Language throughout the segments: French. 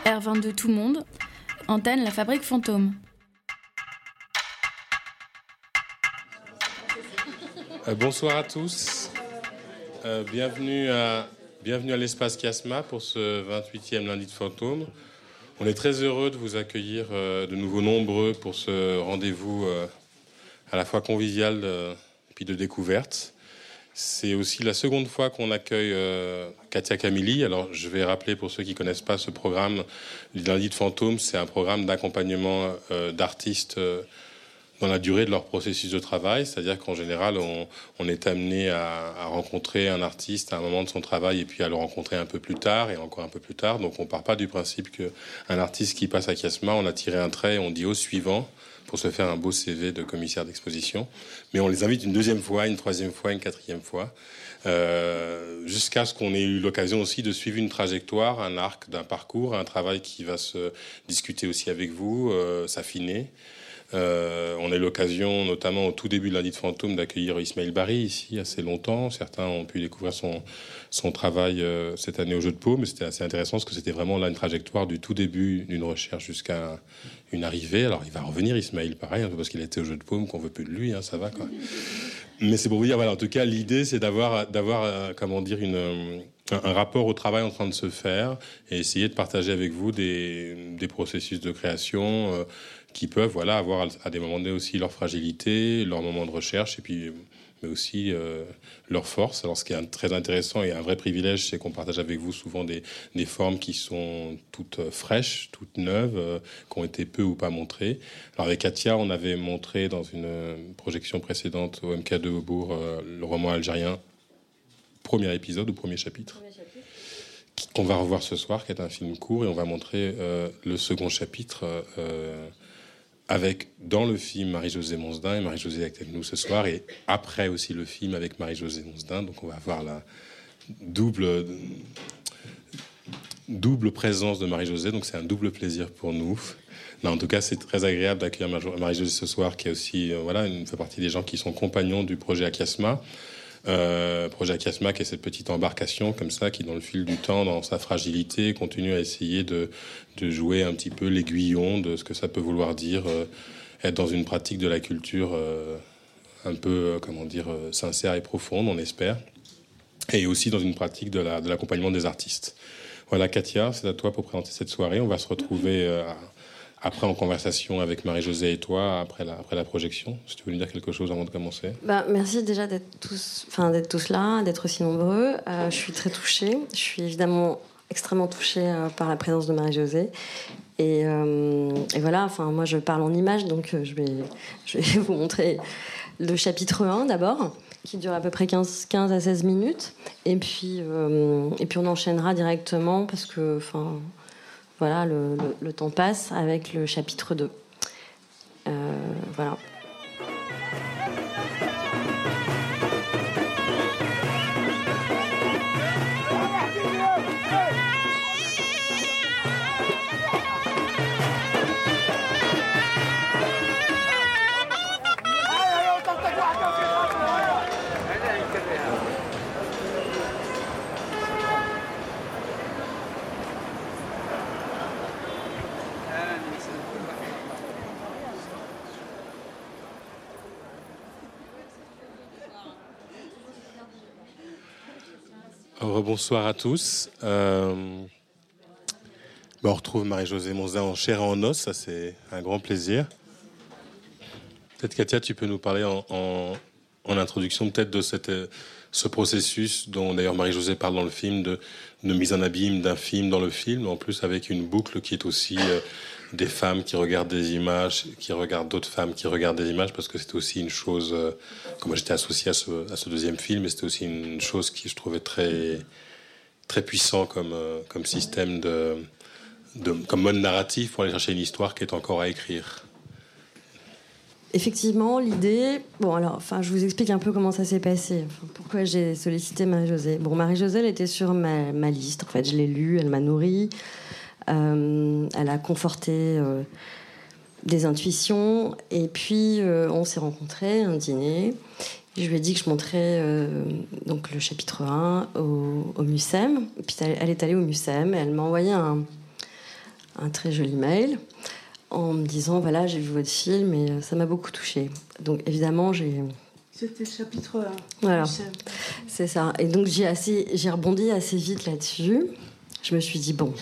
R22 Tout Monde, antenne La Fabrique Fantôme. Bonsoir à tous. Bienvenue à l'espace Chiasma pour ce 28e lundi de fantôme. On est très heureux de vous accueillir de nouveau nombreux pour ce rendez-vous à la fois convivial puis de découverte. C'est aussi la seconde fois qu'on accueille Katia Camilli. Alors, je vais rappeler pour ceux qui ne connaissent pas ce programme, le lundi de fantôme, c'est un programme d'accompagnement d'artistes dans la durée de leur processus de travail. C'est-à-dire qu'en général, on est amené à rencontrer un artiste à un moment de son travail et puis à le rencontrer un peu plus tard et encore un peu plus tard. Donc, on ne part pas du principe qu'un artiste qui passe à Chiasma, on a tiré un trait et on dit au suivant, pour se faire un beau CV de commissaire d'exposition. Mais on les invite une deuxième fois, une troisième fois, une quatrième fois, jusqu'à ce qu'on ait eu l'occasion aussi de suivre une trajectoire, un arc d'un parcours, un travail qui va se discuter aussi avec vous, s'affiner. On a eu l'occasion, notamment au tout début de lundi de fantôme, d'accueillir Ismaël Bari ici assez longtemps. Certains ont pu découvrir son travail cette année au Jeu de Paume, mais c'était assez intéressant parce que c'était vraiment là une trajectoire du tout début d'une recherche jusqu'à une arrivée. Alors il va revenir Ismaël, pareil, un peu parce qu'il était au Jeu de Paume qu'on veut plus de lui, ça va quoi. Mais c'est pour vous dire, voilà, en tout cas l'idée c'est d'avoir comment dire un rapport au travail en train de se faire et essayer de partager avec vous des processus de création qui peuvent avoir à des moments donnés aussi leur fragilité, leur moment de recherche, et puis, mais aussi leur force. Alors ce qui est très intéressant et un vrai privilège, c'est qu'on partage avec vous souvent des formes qui sont toutes fraîches, toutes neuves, qui ont été peu ou pas montrées. Alors avec Katia, on avait montré dans une projection précédente au MK2 au Bourg le roman algérien, premier épisode ou premier chapitre. Qu'on va revoir ce soir, qui est un film court, et on va montrer le second chapitre avec, dans le film, Marie-Josée Monsdin, et Marie-Josée est avec nous ce soir, et après aussi le film avec Marie-Josée Monsdin. Donc on va avoir la double présence de Marie-Josée, donc c'est un double plaisir pour nous. Non, en tout cas, c'est très agréable d'accueillir Marie-Josée ce soir, qui est aussi, fait partie des gens qui sont compagnons du projet Chiasma. Projet Chiasma, qui est cette petite embarcation comme ça, qui dans le fil du temps, dans sa fragilité, continue à essayer de jouer un petit peu l'aiguillon de ce que ça peut vouloir dire être dans une pratique de la culture un peu sincère et profonde, on espère, et aussi dans une pratique de l'accompagnement des artistes. Voilà, Katia, c'est à toi pour présenter cette soirée. On va se retrouver après en conversation avec Marie-Josée et toi après la projection. Si tu veux nous dire quelque chose avant de commencer. Merci déjà d'être tous là, d'être aussi nombreux. Je suis très touchée. Je suis évidemment extrêmement touchée par la présence de Marie-Josée. Et voilà, moi je parle en images, donc je vais vous montrer le chapitre 1 d'abord, qui dure à peu près 15 à 16 minutes. Et puis on enchaînera directement parce que voilà, le temps passe avec le chapitre 2. Voilà. Bonsoir à tous. On retrouve Marie-Josée Monsdin en chair et en os, ça c'est un grand plaisir. Peut-être Katia, tu peux nous parler en introduction peut-être de ce processus dont d'ailleurs Marie-Josée parle dans le film de mise en abîme d'un film dans le film, en plus avec une boucle qui est aussi des femmes qui regardent des images, qui regardent d'autres femmes qui regardent des images, parce que c'était aussi une chose, comme moi j'étais associé à ce deuxième film, et c'était aussi une chose qui je trouvais très, très puissant comme système comme mode narratif pour aller chercher une histoire qui est encore à écrire. Effectivement, l'idée... je vous explique un peu comment ça s'est passé. Pourquoi j'ai sollicité Marie-Josée. Marie-Josée, elle était sur ma liste. En fait, je l'ai lue, elle m'a nourrie. Elle a conforté des intuitions. Et puis, on s'est rencontrés, un dîner. Je lui ai dit que je montrais donc le chapitre 1 au MUSEM. Et puis, elle est allée au MUSEM. Et elle m'a envoyé un très joli mail en me disant voilà, j'ai vu votre film et ça m'a beaucoup touchée. Donc évidemment, C'était le chapitre 1. Voilà, c'est ça. Et donc j'ai rebondi assez vite là-dessus. Je me suis dit bon.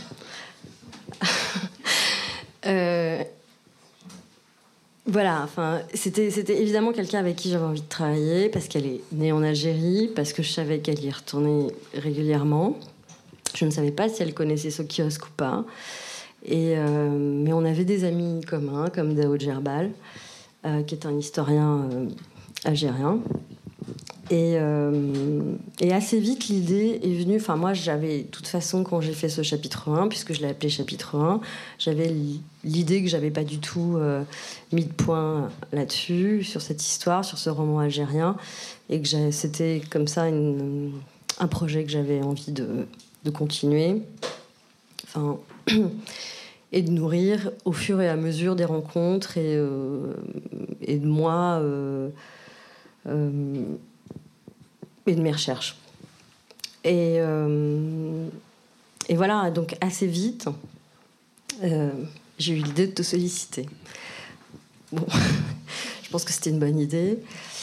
Voilà, enfin, c'était évidemment quelqu'un avec qui j'avais envie de travailler parce qu'elle est née en Algérie, parce que je savais qu'elle y retournait régulièrement. Je ne savais pas si elle connaissait ce kiosque ou pas. Mais on avait des amis communs, comme Daoud Gerbal, qui est un historien algérien. Et assez vite, l'idée est venue... Enfin, moi, j'avais... De toute façon, quand j'ai fait ce chapitre 1, puisque je l'ai appelé chapitre 1, j'avais l'idée que j'avais pas du tout mis de point là-dessus, sur cette histoire, sur ce roman algérien, et que c'était comme ça un projet que j'avais envie de continuer. Enfin... et de nourrir au fur et à mesure des rencontres et de moi... et de mes recherches. Et voilà, donc assez vite, j'ai eu l'idée de te solliciter. Bon, je pense que c'était une bonne idée.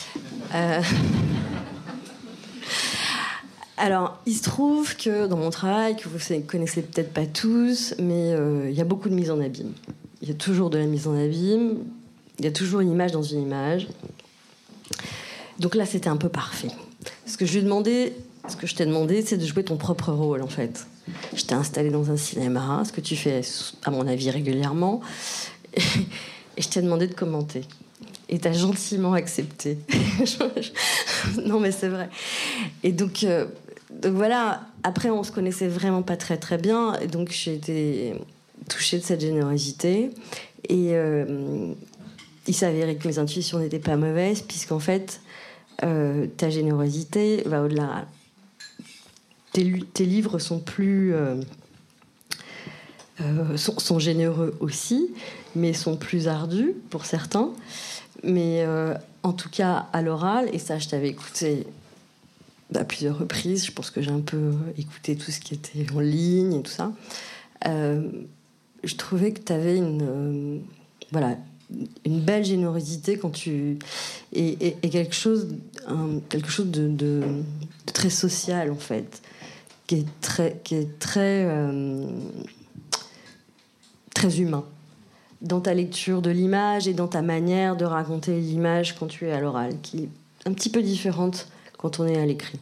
Alors, il se trouve que dans mon travail, que vous ne connaissez peut-être pas tous, mais il y a beaucoup de mise en abîme. Il y a toujours de la mise en abîme, il y a toujours une image dans une image. Donc là, c'était un peu parfait. Ce que je t'ai demandé, c'est de jouer ton propre rôle, en fait. Je t'ai installé dans un cinéma, ce que tu fais, à mon avis, régulièrement, et je t'ai demandé de commenter. Et t'as gentiment accepté. Non, mais c'est vrai. Et donc voilà, après, on se connaissait vraiment pas très, très bien, et donc j'ai été touchée de cette générosité. Et il s'avérait que mes intuitions n'étaient pas mauvaises, puisqu'en fait... ta générosité va au-delà. Tes livres sont plus sont généreux aussi, mais sont plus ardus pour certains. Mais en tout cas à l'oral, et ça je t'avais écouté à plusieurs reprises, je pense que j'ai un peu écouté tout ce qui était en ligne et tout ça, je trouvais que tu avais une belle générosité quand tu et quelque chose de très social en fait, qui est très très humain dans ta lecture de l'image et dans ta manière de raconter l'image quand tu es à l'oral, qui est un petit peu différente quand on est à l'écrit.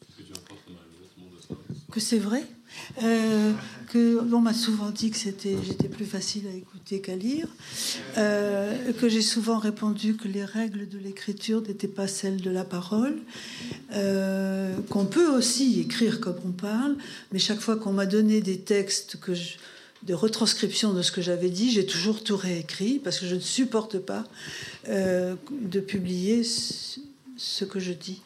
Que c'est vrai, que on m'a souvent dit que j'étais plus facile à écouter qu'à lire, que j'ai souvent répondu que les règles de l'écriture n'étaient pas celles de la parole, qu'on peut aussi écrire comme on parle, mais chaque fois qu'on m'a donné des textes de retranscription de ce que j'avais dit, j'ai toujours tout réécrit parce que je ne supporte pas de publier ce que je dis.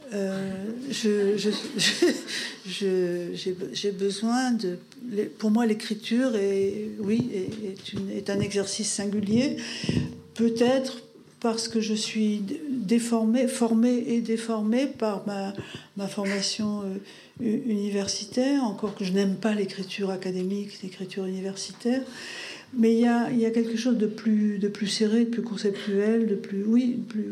J'ai besoin de... Pour moi, l'écriture est un exercice singulier, peut-être parce que je suis formée et déformée par ma formation universitaire, encore que je n'aime pas l'écriture académique, l'écriture universitaire. Mais il y a quelque chose de plus serré, de plus conceptuel, de plus... Oui, plus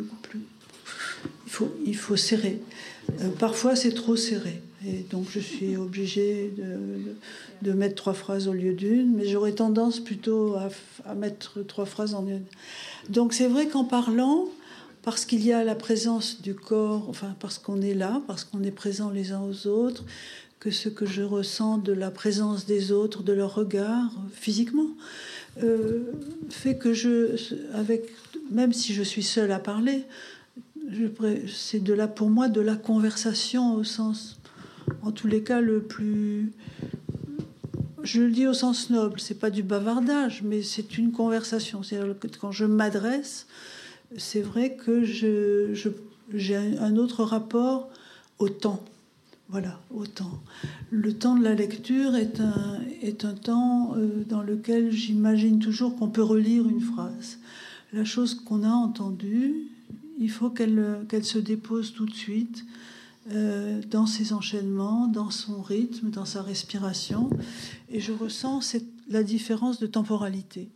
il faut serrer. Parfois, c'est trop serré. Et donc, je suis obligée de mettre 3 phrases au lieu d'une, mais j'aurais tendance plutôt à mettre 3 phrases en une. Donc, c'est vrai qu'en parlant, parce qu'il y a la présence du corps, enfin, parce qu'on est là, parce qu'on est présents les uns aux autres, que ce que je ressens de la présence des autres, de leur regard, physiquement, fait que même si je suis seule à parler, c'est pour moi de la conversation au sens, en tous les cas, le plus... Je le dis au sens noble, c'est pas du bavardage, mais c'est une conversation. C'est-à-dire que quand je m'adresse, c'est vrai que j'ai un autre rapport au temps. Voilà, au temps. Le temps de la lecture est un temps dans lequel j'imagine toujours qu'on peut relire une phrase. La chose qu'on a entendue, il faut qu'elle se dépose tout de suite dans ses enchaînements, dans son rythme, dans sa respiration. Et je ressens la différence de temporalité.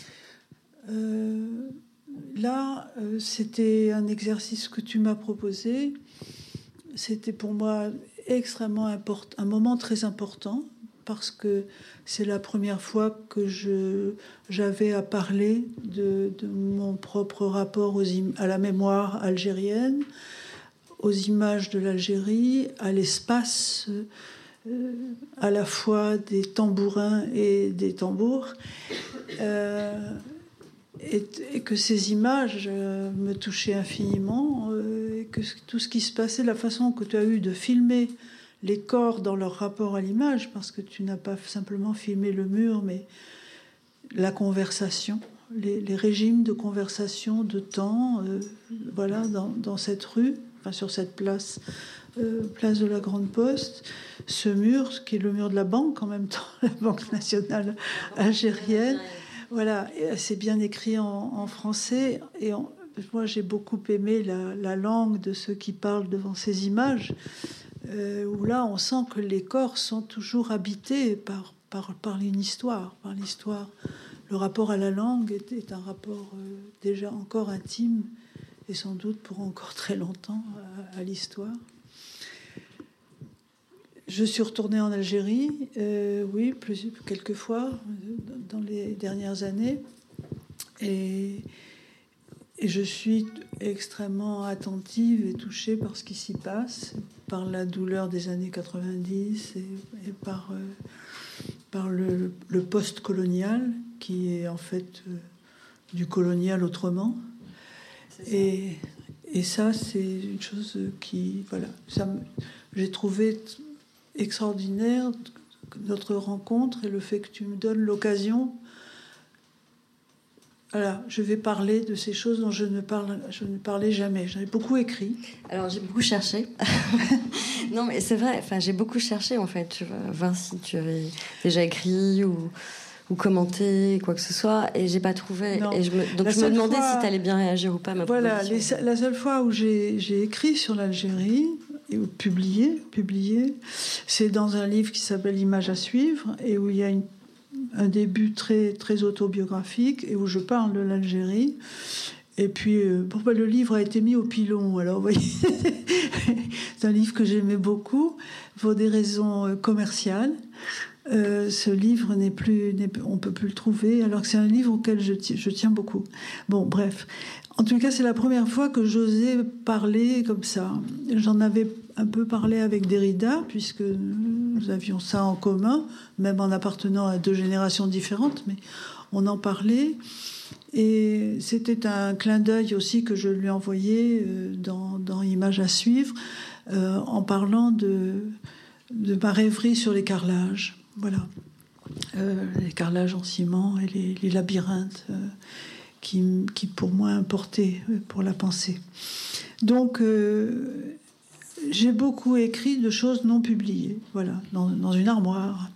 Là, c'était un exercice que tu m'as proposé. C'était pour moi extrêmement important, un moment très important, parce que c'est la première fois que j'avais à parler de mon propre rapport à la mémoire algérienne, aux images de l'Algérie, à l'espace, à la fois des tambourins et des tambours, et que ces images me touchaient infiniment, et que tout ce qui se passait, la façon que tu as eu de filmer les corps dans leur rapport à l'image, parce que tu n'as pas simplement filmé le mur, mais la conversation, les régimes de conversation, de temps, voilà, dans cette rue, enfin sur cette place, place de la Grande Poste, ce mur qui est le mur de la banque en même temps, la Banque nationale algérienne. Voilà, c'est bien écrit en français. Et moi, j'ai beaucoup aimé la langue de ceux qui parlent devant ces images, où là, on sent que les corps sont toujours habités par une histoire, par l'histoire. Le rapport à la langue est un rapport déjà encore intime, et sans doute pour encore très longtemps à l'histoire. Je suis retournée en Algérie, oui, quelques fois dans les dernières années, et je suis extrêmement attentive et touchée par ce qui s'y passe, par la douleur des années 90 et par le post-colonial, qui est en fait du colonial autrement. Et ça, c'est une chose qui... Voilà, j'ai trouvé extraordinaire notre rencontre et le fait que tu me donnes l'occasion. Voilà, je vais parler de ces choses dont je ne parlais jamais. J'en ai beaucoup écrit. Alors, j'ai beaucoup cherché. Non, mais c'est vrai, enfin, j'ai beaucoup cherché, en fait. Tu vois, voir si tu avais déjà écrit ou commenté, quoi que ce soit, et j'ai pas trouvé. Et je me demandais si tu allais bien réagir ou pas à ma proposition. La seule fois où j'ai écrit sur l'Algérie, et publié, c'est dans un livre qui s'appelle Images à suivre, et où il y a un début très, très autobiographique, et où je parle de l'Algérie. Et puis, le livre a été mis au pilon. Alors, vous voyez, c'est un livre que j'aimais beaucoup, pour des raisons commerciales. Ce livre on peut plus le trouver, alors que c'est un livre auquel je tiens beaucoup. Bon, bref. En tout cas, c'est la première fois que j'osais parler comme ça. J'en avais un peu parlé avec Derrida, puisque nous avions ça en commun, même en appartenant à deux générations différentes, mais on en parlait. Et c'était un clin d'œil aussi que je lui envoyais dans Images à suivre, en parlant de ma rêverie sur les carrelages. Voilà. Les carrelages en ciment et les labyrinthes qui pour moi importaient pour la pensée. Donc, j'ai beaucoup écrit de choses non publiées, voilà, dans une armoire.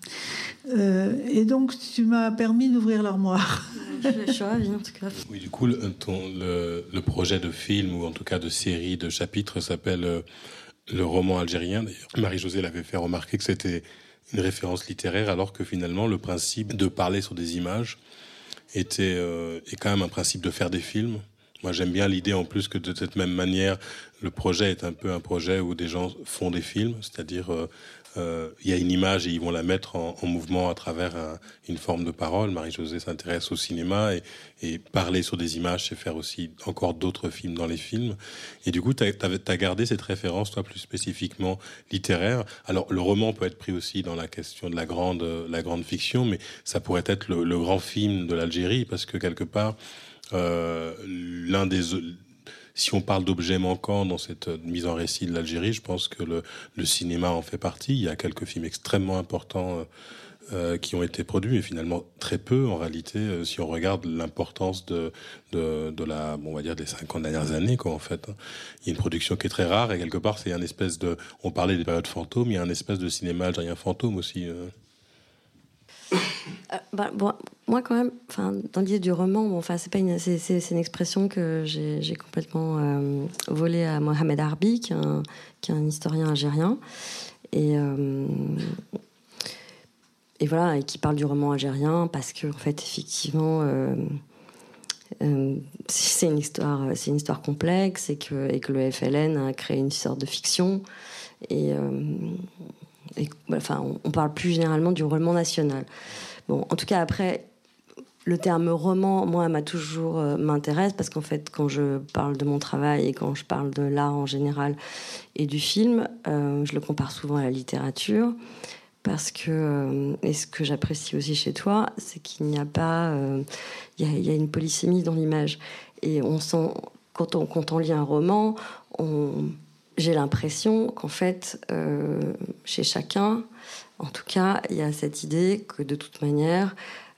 Et donc, tu m'as permis d'ouvrir l'armoire. Je suis ravie, en tout cas. Oui, du coup, le projet de film, ou en tout cas de série, de chapitres, s'appelle Le roman algérien. D'ailleurs, Marie-Josée l'avait fait remarquer que c'était une référence littéraire, alors que finalement, le principe de parler sur des images est quand même un principe de faire des films. Moi, j'aime bien l'idée, en plus, que de cette même manière, le projet est un peu un projet où des gens font des films, c'est-à-dire il y a une image et ils vont la mettre en mouvement à travers une forme de parole. Marie-Josée s'intéresse au cinéma et parler sur des images, c'est faire aussi encore d'autres films dans les films. Et du coup, t'as gardé cette référence, toi, plus spécifiquement littéraire. Alors, le roman peut être pris aussi dans la question de la grande fiction, mais ça pourrait être le grand film de l'Algérie, parce que quelque part, si on parle d'objets manquants dans cette mise en récit de l'Algérie, je pense que le cinéma en fait partie. Il y a quelques films extrêmement importants qui ont été produits, mais finalement très peu en réalité, si on regarde l'importance de la, on va dire, des 50 dernières années, quoi, en fait. Il y a une production qui est très rare, et quelque part, c'est un espèce de... On parlait des périodes fantômes, il y a un espèce de cinéma algérien fantôme aussi. Bon, moi quand même, dans l'idée du roman, c'est pas c'est une expression que j'ai complètement volée à Mohamed Harbi, qui est un historien algérien, et voilà, et qui parle du roman algérien parce que en fait, effectivement, c'est une histoire complexe et que le FLN a créé une sorte de fiction et on parle plus généralement du roman national. Bon, en tout cas, après, le terme roman, moi, m'intéresse parce qu'en fait, quand je parle de mon travail et quand je parle de l'art en général et du film, je le compare souvent à la littérature parce que, et ce que j'apprécie aussi chez toi, c'est qu'il n'y a pas... Il y a une polysémie dans l'image. Et on sent, quand on lit un roman, j'ai l'impression qu'en fait, chez chacun, en tout cas, il y a cette idée que de toute manière,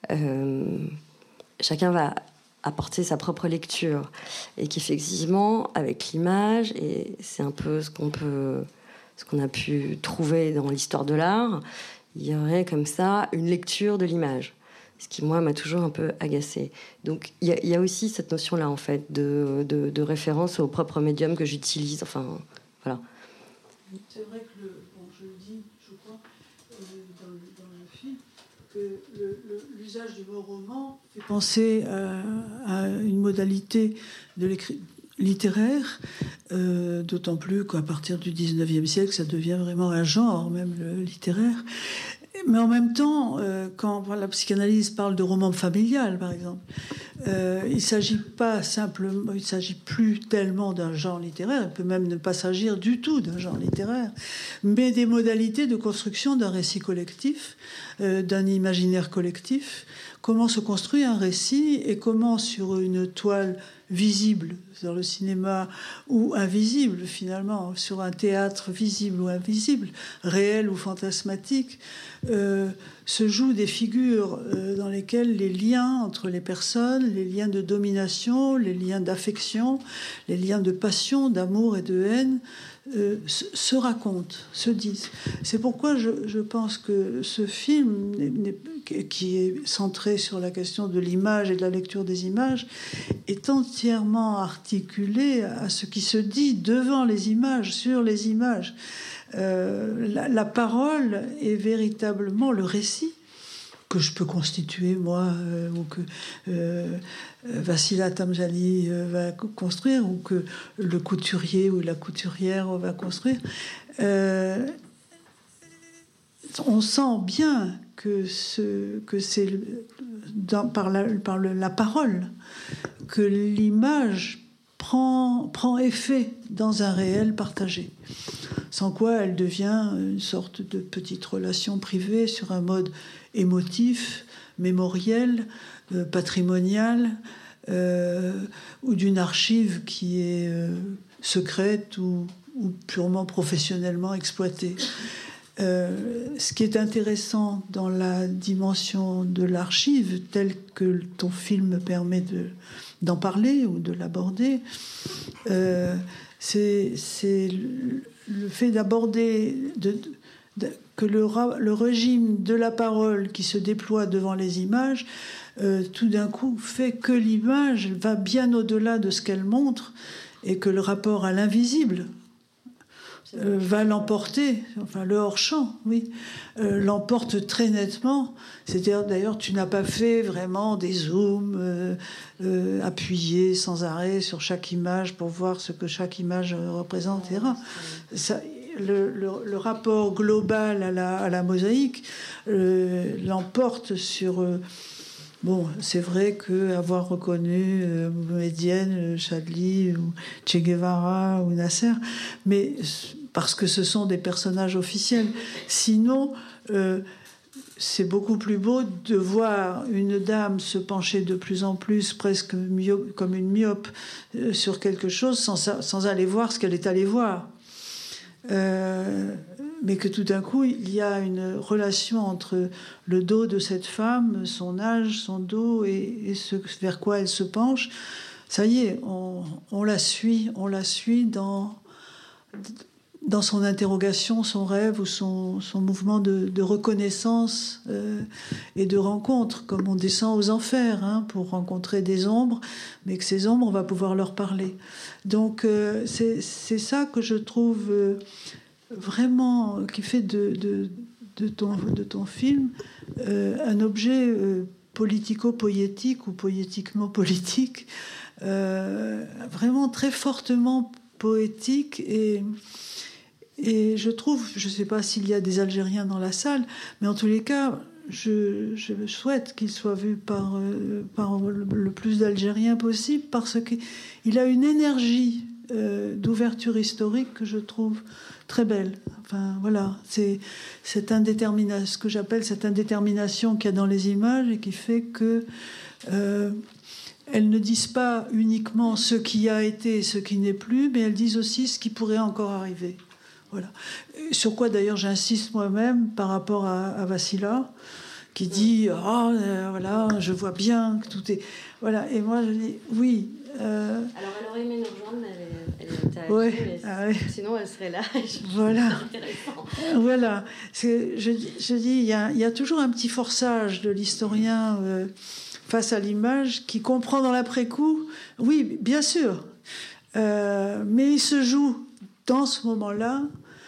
chacun va apporter sa propre lecture. Et qu'effectivement, avec l'image, et c'est un peu ce qu'on a pu trouver dans l'histoire de l'art, il y aurait comme ça une lecture de l'image. Ce qui, moi, m'a toujours un peu agacée. Donc, il y a aussi cette notion-là, en fait, de référence au propre médium que j'utilise. Enfin, voilà. C'est vrai que, je le dis, je crois, dans le film, que l'usage du mot roman fait penser à une modalité de l'écrit littéraire, d'autant plus qu'à partir du 19e siècle, ça devient vraiment un genre, même le littéraire. Mais en même temps, quand la psychanalyse parle de roman familial, par exemple, il s'agit plus tellement d'un genre littéraire, il peut même ne pas s'agir du tout d'un genre littéraire, mais des modalités de construction d'un récit collectif, d'un imaginaire collectif. Comment se construit un récit et comment, sur une toile visible dans le cinéma ou invisible finalement, sur un théâtre visible ou invisible, réel ou fantasmatique, se jouent des figures dans lesquelles les liens entre les personnes, les liens de domination, les liens d'affection, les liens de passion, d'amour et de haine se racontent, se disent. C'est pourquoi je pense que ce film, qui est centré sur la question de l'image et de la lecture des images, est entièrement articulé à ce qui se dit devant les images, sur les images. La parole est véritablement le récit que je peux constituer, moi, ou que Vassila Tamjali va construire, ou que le couturier ou la couturière va construire. On sent bien que c'est par la parole que l'image prend effet dans un réel partagé. Sans quoi elle devient une sorte de petite relation privée sur un mode émotif, mémoriel, patrimonial, ou d'une archive qui est secrète ou purement professionnellement exploitée. Ce qui est intéressant dans la dimension de l'archive, telle que ton film permet d'en parler ou de l'aborder, c'est le fait d'aborder que le régime de la parole qui se déploie devant les images, tout d'un coup fait que l'image va bien au-delà de ce qu'elle montre et que le rapport à l'invisible va l'emporter, enfin le hors-champ, oui, l'emporte très nettement. C'est-à-dire, d'ailleurs, tu n'as pas fait vraiment des zooms appuyés sans arrêt sur chaque image pour voir ce que chaque image représente, etc. Ça, le rapport global à la mosaïque l'emporte sur... Bon, c'est vrai qu'avoir reconnu Mohamedienne, Chadli, ou Che Guevara ou Nasser, mais parce que ce sont des personnages officiels. Sinon, c'est beaucoup plus beau de voir une dame se pencher de plus en plus, presque comme une myope, sur quelque chose sans aller voir ce qu'elle est allée voir. Mais que tout d'un coup, il y a une relation entre le dos de cette femme, son âge, son dos, et ce vers quoi elle se penche. Ça y est, on la suit dans son interrogation, son rêve ou son mouvement de reconnaissance et de rencontre, comme on descend aux enfers pour rencontrer des ombres, mais que ces ombres, on va pouvoir leur parler. Donc c'est ça que je trouve vraiment, qui fait de ton film un objet politico-poétique ou poétiquement politique, vraiment très fortement poétique et je trouve, je ne sais pas s'il y a des Algériens dans la salle, mais en tous les cas, je souhaite qu'il soit vu par le plus d'Algériens possible, parce qu'il a une énergie d'ouverture historique que je trouve très belle. Enfin, voilà, c'est ce que j'appelle cette indétermination qu'il y a dans les images et qui fait que elles ne disent pas uniquement ce qui a été et ce qui n'est plus, mais elles disent aussi ce qui pourrait encore arriver. Voilà. Sur quoi d'ailleurs j'insiste moi-même par rapport à Vassila, qui dit voilà, je vois bien que tout est. Voilà. Et moi je dis oui. Alors elle aurait aimé nous rejoindre, mais elle était à Alger, sinon elle serait là. Voilà. Voilà. Je dis, il y a toujours un petit forçage de l'historien face à l'image qui comprend dans l'après-coup. Oui, bien sûr. Mais il se joue dans ce moment-là.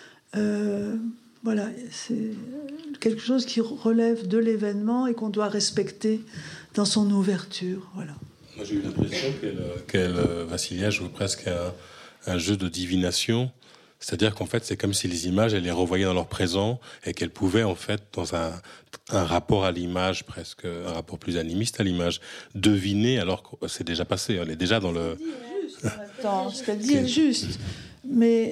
Voilà, c'est quelque chose qui relève de l'événement et qu'on doit respecter dans son ouverture. Voilà. Moi, j'ai eu l'impression Vassilia joue presque un jeu de divination. C'est-à-dire qu'en fait, c'est comme si les images, elle les revoyait dans leur présent et qu'elle pouvait, en fait, dans un rapport à l'image, presque un rapport plus animiste à l'image, deviner alors que c'est déjà passé. On est déjà dans le... Attends, ce qu'elle dit est juste. Mais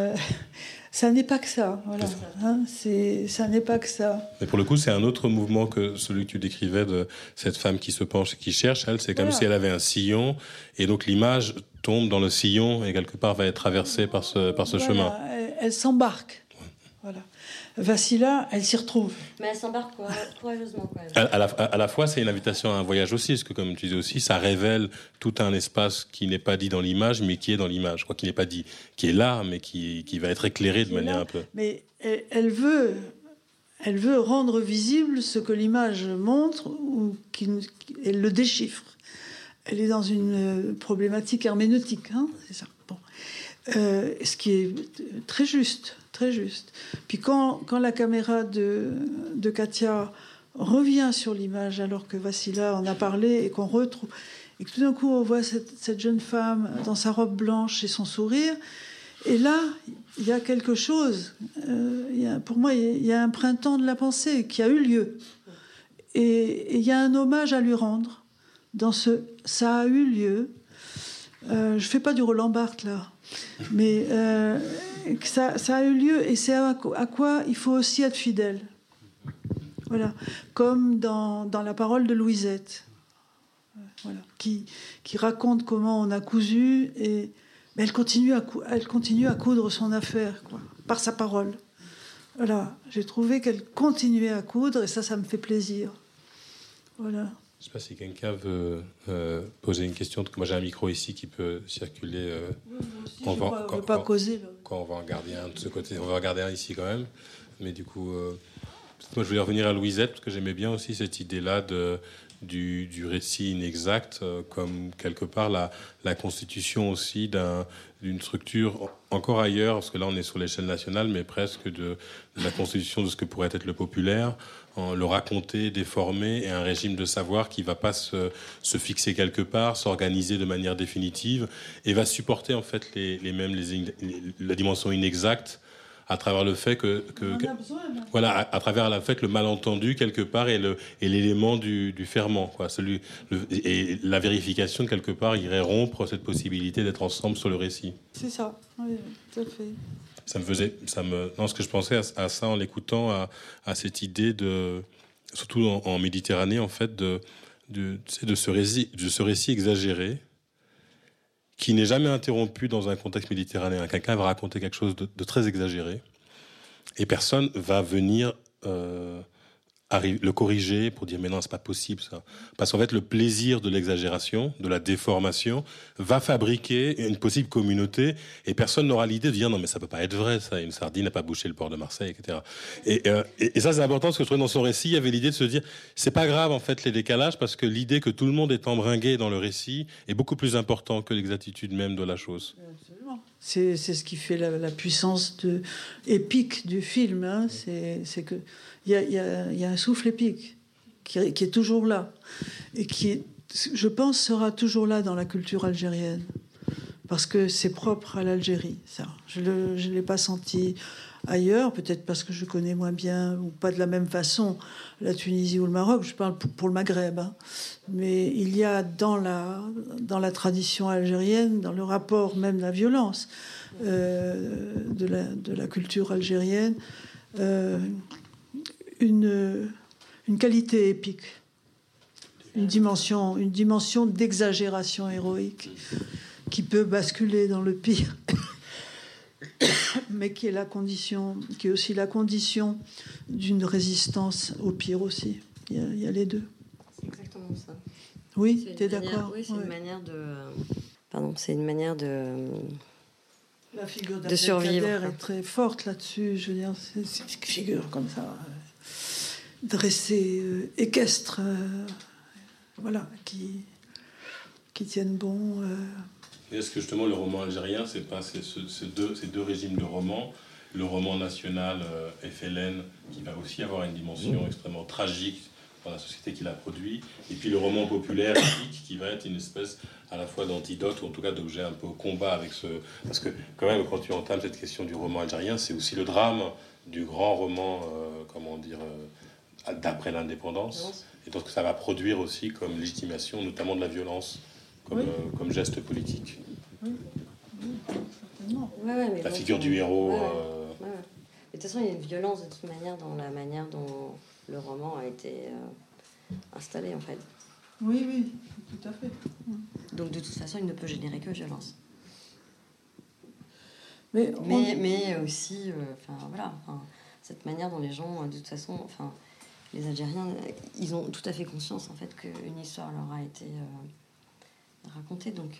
ça n'est pas que ça. Voilà. Ça n'est pas que ça. Mais pour le coup, c'est un autre mouvement que celui que tu décrivais de cette femme qui se penche et qui cherche. Elle, c'est comme si elle avait un sillon. Et donc l'image tombe dans le sillon et quelque part va être traversée par ce chemin. Elle s'embarque. Voilà. Vassila, elle s'y retrouve. Mais elle s'embarque courageusement quand même. À la fois, c'est une invitation à un voyage aussi, parce que comme tu dis aussi, ça révèle tout un espace qui n'est pas dit dans l'image, mais qui est dans l'image. Je crois qu'il n'est pas dit, qui est là, mais qui va être éclairé de manière un peu... Mais elle veut rendre visible ce que l'image montre, ou elle le déchiffre. Elle est dans une problématique herméneutique, c'est ça. Bon. Ce qui est très juste. Très juste. Puis quand la caméra de Katia revient sur l'image, alors que Vassila en a parlé, et qu'on retrouve, et que tout d'un coup on voit cette jeune femme dans sa robe blanche et son sourire, et là il y a quelque chose. Pour moi, il y a un printemps de la pensée qui a eu lieu, et il y a un hommage à lui rendre dans ça a eu lieu. Je fais pas du Roland Barthes là, mais ça a eu lieu, et c'est à quoi il faut aussi être fidèle. Voilà, comme dans la parole de Louisette, voilà, qui raconte comment on a cousu, mais elle continue à coudre son affaire, quoi, par sa parole. Voilà, j'ai trouvé qu'elle continuait à coudre, et ça me fait plaisir. Voilà. Je ne sais pas si quelqu'un veut poser une question. Moi, j'ai un micro ici qui peut circuler. On ne veut pas causer. Là. Quand on va en garder un de ce côté. On va en garder un ici quand même. Mais du coup, moi, je voulais revenir à Louisette, parce que j'aimais bien aussi cette idée-là du récit inexact, comme quelque part la constitution aussi d'une structure encore ailleurs, parce que là, on est sur l'échelle nationale, mais presque de la constitution de ce que pourrait être le populaire, le raconter, déformer, et un régime de savoir qui ne va pas se fixer quelque part, s'organiser de manière définitive, et va supporter en fait la dimension inexacte à travers le fait voilà, à travers le fait que le malentendu quelque part est l'élément du ferment, quoi. Et la vérification quelque part irait rompre cette possibilité d'être ensemble sur le récit. C'est ça, oui, tout à fait. Ce que je pensais à ça en l'écoutant, à cette idée surtout en Méditerranée, en fait, de ce récit exagéré qui n'est jamais interrompu dans un contexte méditerranéen. Quelqu'un va raconter quelque chose de très exagéré et personne va venir le corriger, pour dire mais non, c'est pas possible ça. Parce qu'en fait, le plaisir de l'exagération, de la déformation, va fabriquer une possible communauté et personne n'aura l'idée de dire non mais ça peut pas être vrai ça, une sardine n'a pas bouché le port de Marseille, etc. Et ça c'est important parce que je trouvais dans son récit, il y avait l'idée de se dire c'est pas grave en fait les décalages parce que l'idée que tout le monde est embringué dans le récit est beaucoup plus important que l'exactitude même de la chose. Absolument. C'est ce qui fait la puissance épique du film. Hein. C'est que il y a un souffle épique qui est toujours là et qui, je pense, sera toujours là dans la culture algérienne parce que c'est propre à l'Algérie. Ça, je l'ai pas senti ailleurs, peut-être parce que je connais moins bien ou pas de la même façon la Tunisie ou le Maroc. Je parle pour le Maghreb, hein. Mais il y a dans la tradition algérienne, dans le rapport même de la violence de la culture algérienne, une qualité épique, une dimension d'exagération héroïque qui peut basculer dans le pire, mais qui est aussi la condition d'une résistance au pire aussi. Il y a les deux. C'est exactement ça. Oui, tu es d'accord? Oui, c'est une manière de... Pardon, c'est une manière de... La figure de survivre est très forte là-dessus. Je veux dire, c'est une figure comme ça, dressée, équestre, voilà, qui tiennent bon. Est-ce que justement le roman algérien, c'est pas ces deux régimes de romans, le roman national FLN, qui va aussi avoir une dimension extrêmement tragique dans la société qui l'a produit, et puis le roman populaire épique, qui va être une espèce à la fois d'antidote, ou en tout cas d'objet un peu au combat avec ce... Parce que quand même, quand tu entames cette question du roman algérien, c'est aussi le drame du grand roman, d'après l'indépendance, et donc ça va produire aussi comme légitimation, notamment de la violence, comme geste politique. Mais la figure du héros... De toute façon, il y a une violence de toute manière dans la manière dont le roman a été installé, en fait. Oui, tout à fait. Donc, de toute façon, il ne peut générer que violence. Mais aussi, cette manière dont les gens, de toute façon, les Algériens, ils ont tout à fait conscience, en fait, qu'une histoire leur a été racontée. Donc,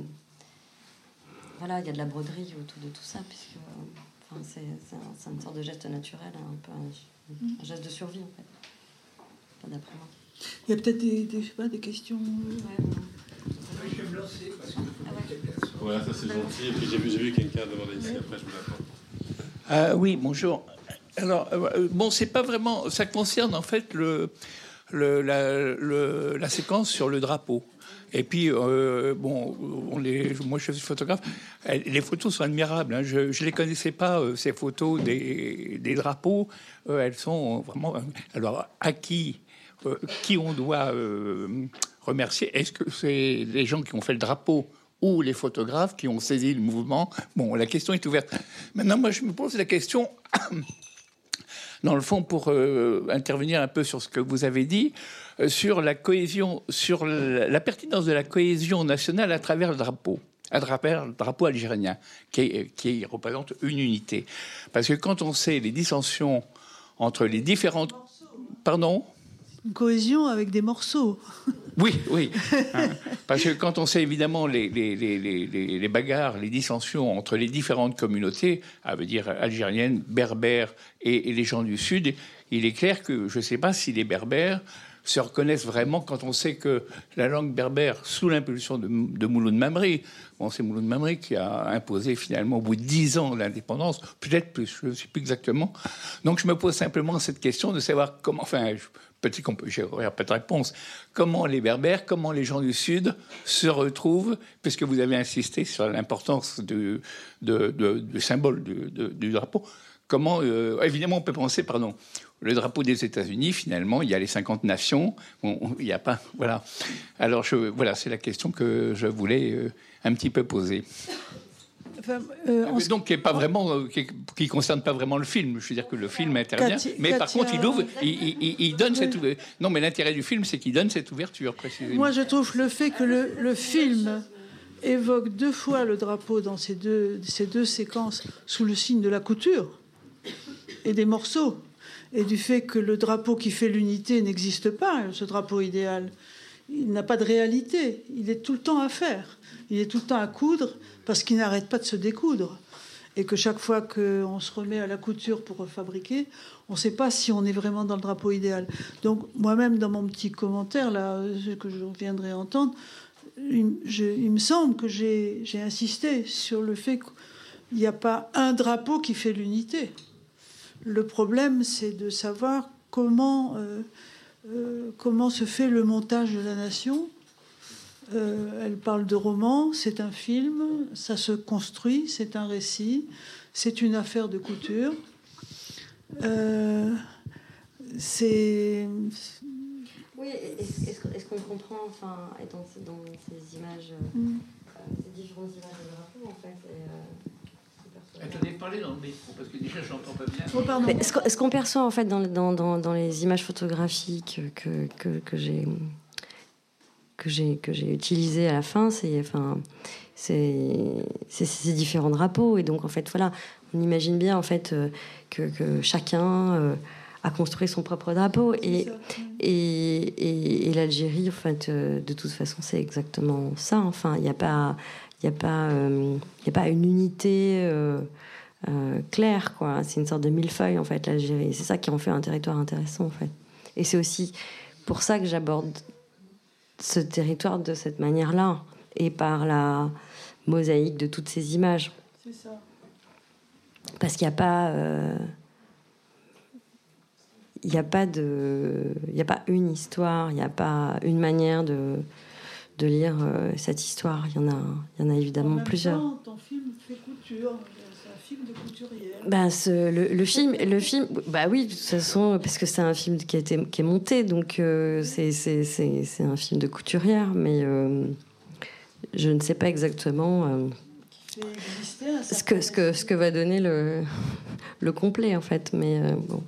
il y a de la broderie autour de tout ça, puisque... c'est une sorte de geste naturel, un peu un geste de survie, en fait. Pas d'après moi. Il y a peut-être des questions. Je vais me lancer parce que. Voilà, ça c'est gentil. Et puis j'ai vu quelqu'un demander ici. Après, je vous l'attends. Oui, bonjour. Alors, c'est pas vraiment. Ça concerne en fait la séquence sur le drapeau. Et puis, moi je suis photographe, les photos sont admirables. Hein. Je les connaissais pas, ces photos des drapeaux. Elles sont vraiment... Alors, à qui on doit remercier? Est-ce que c'est les gens qui ont fait le drapeau ou les photographes qui ont saisi le mouvement? Bon, la question est ouverte. Maintenant, moi, je me pose la question... Dans le fond, pour intervenir un peu sur ce que vous avez dit, sur la cohésion, sur la pertinence de la cohésion nationale à travers le drapeau algérien, qui représente une unité. Parce que quand on sait les dissensions entre les différentes... Pardon ? Une cohésion avec des morceaux. Oui. Parce que quand on sait évidemment les bagarres, les dissensions entre les différentes communautés, à veut dire algériennes, berbères et les gens du Sud, il est clair que je ne sais pas si les berbères se reconnaissent vraiment quand on sait que la langue berbère, sous l'impulsion de Mouloud Mamri, c'est Mouloud Mamri qui a imposé finalement au bout de 10 ans l'indépendance, peut-être plus, je ne sais plus exactement. Donc je me pose simplement cette question de savoir comment, j'aurais pas de réponse, comment les berbères, comment les gens du Sud se retrouvent, puisque vous avez insisté sur l'importance du symbole du drapeau. Comment, évidemment, on peut penser, le drapeau des États-Unis, finalement, il y a les 50 nations, il n'y a pas, voilà. Alors, c'est la question que je voulais un petit peu poser. Donc, qui concerne pas vraiment le film. Je veux dire que le film intervient, mais par contre, il ouvre, il donne cette ouverture. Non, mais l'intérêt du film, c'est qu'il donne cette ouverture, précisément. Moi, je trouve le fait que le film évoque 2 fois le drapeau dans ces deux séquences sous le signe de la couture et des morceaux, et du fait que le drapeau qui fait l'unité n'existe pas, ce drapeau idéal. Il n'a pas de réalité. Il est tout le temps à faire. Il est tout le temps à coudre parce qu'il n'arrête pas de se découdre. Et que chaque fois qu'on se remet à la couture pour refabriquer, on ne sait pas si on est vraiment dans le drapeau idéal. Donc moi-même, dans mon petit commentaire, là, ce que je viendrai entendre, il me semble que j'ai insisté sur le fait qu'il n'y a pas un drapeau qui fait l'unité. Le problème, c'est de savoir comment se fait le montage de la nation. Elle parle de roman, c'est un film, ça se construit, c'est un récit, c'est une affaire de couture. C'est... Oui, est-ce qu'on comprend, enfin, dans ces images, ces différentes images de drapeau, en fait Attendez, parlez dans le micro, parce que déjà, je n'entends pas bien. Oh, pardon. Est-ce qu'on perçoit, en fait, dans les images photographiques que j'ai utilisées à la fin, c'est ces différents drapeaux. Et donc, en fait, voilà, on imagine bien, en fait, que chacun a construit son propre drapeau. Et l'Algérie, en fait, de toute façon, c'est exactement ça. Enfin, il n'y a pas une unité claire, quoi. C'est une sorte de millefeuille, en fait, l'Algérie. C'est ça qui en fait un territoire intéressant, en fait. Et c'est aussi pour ça que j'aborde ce territoire de cette manière-là, et par la mosaïque de toutes ces images. C'est ça. Parce qu'il n'y a pas... il n'y a pas une histoire, il n'y a pas une manière de lire cette histoire. Il y en a évidemment plusieurs. Temps, ton film fait couture. C'est un film de couturière. Le film, bah oui, de toute façon, parce que c'est un film qui est monté, donc c'est un film de couturière, mais je ne sais pas exactement ce que va donner le complet, en fait, mais bon.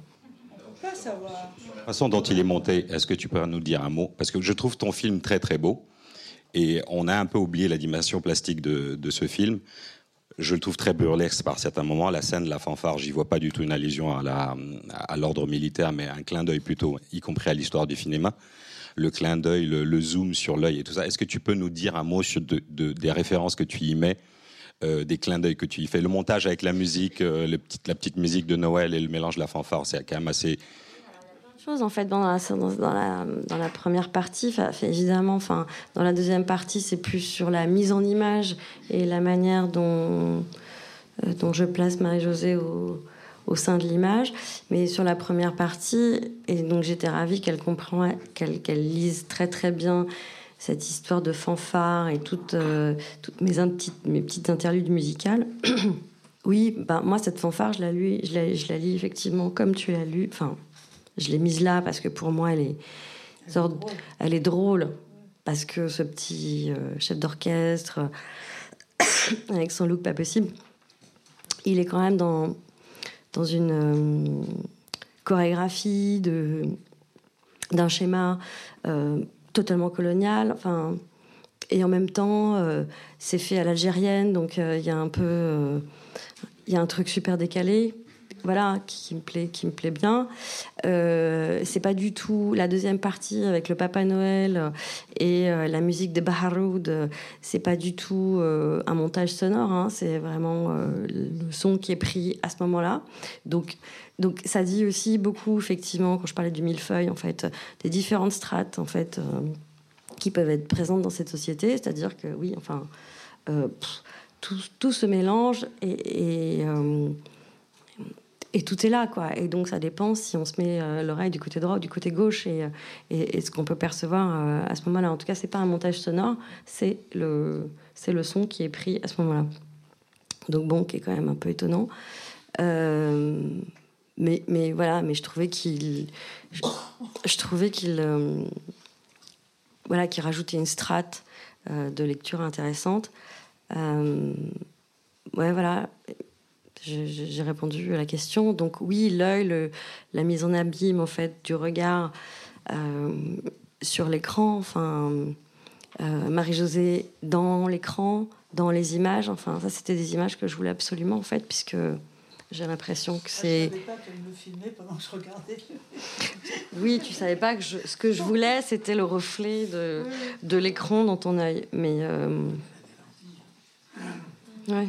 La façon dont il est monté, est-ce que tu peux nous dire un mot? Parce que je trouve ton film très très beau et on a un peu oublié la dimension plastique de ce film. Je le trouve très burlesque par certains moments. La scène de la fanfare, j'y vois pas du tout une allusion à l'ordre militaire, mais un clin d'œil plutôt, y compris à l'histoire du cinéma. Le clin d'œil, le zoom sur l'œil et tout ça. Est-ce que tu peux nous dire un mot sur des références que tu y mets, des clins d'œil que tu y fais? Le montage avec la musique, la petite musique de Noël et le mélange de la fanfare, c'est quand même assez... En fait, dans la première partie, évidemment, dans la deuxième partie, c'est plus sur la mise en image et la manière dont je place Marie-Josée au sein de l'image. Mais sur la première partie, et donc j'étais ravie qu'elle lise très très bien cette histoire de fanfare et toutes mes petites interludes musicales. Oui, moi cette fanfare, je la lis effectivement comme tu l'as lu. Enfin, je l'ai mise là parce que pour moi, elle est drôle. Parce que ce petit chef d'orchestre, avec son look pas possible, il est quand même dans une chorégraphie d'un schéma totalement colonial. Enfin, et en même temps, c'est fait à l'algérienne, donc il y a un truc super décalé. Voilà, qui me plaît bien. C'est pas du tout la deuxième partie avec le Papa Noël et la musique de Baharoud. C'est pas du tout un montage sonore. Hein, c'est vraiment le son qui est pris à ce moment-là. Donc ça dit aussi beaucoup, effectivement, quand je parlais du millefeuille, en fait, des différentes strates, en fait, qui peuvent être présentes dans cette société. C'est-à-dire que oui, enfin, tout se mélange et tout est là, quoi. Et donc, ça dépend si on se met l'oreille du côté droit ou du côté gauche et ce qu'on peut percevoir à ce moment-là. En tout cas, c'est pas un montage sonore, c'est le son qui est pris à ce moment-là. Donc, bon, qui est quand même un peu étonnant. Mais voilà, mais je trouvais qu'il rajoutait une strate de lecture intéressante. Ouais, voilà. J'ai répondu à la question. Donc oui, l'œil, la mise en abîme en fait du regard sur l'écran. Enfin, Marie-Josée dans l'écran, dans les images. Enfin, ça c'était des images que je voulais absolument en fait, puisque J'ai l'impression que c'est... Je savais pas qu'elle me filmait pendant que je regardais. Oui, tu savais pas que ce que je voulais, c'était le reflet de l'écran dans ton œil. Mais... Ouais.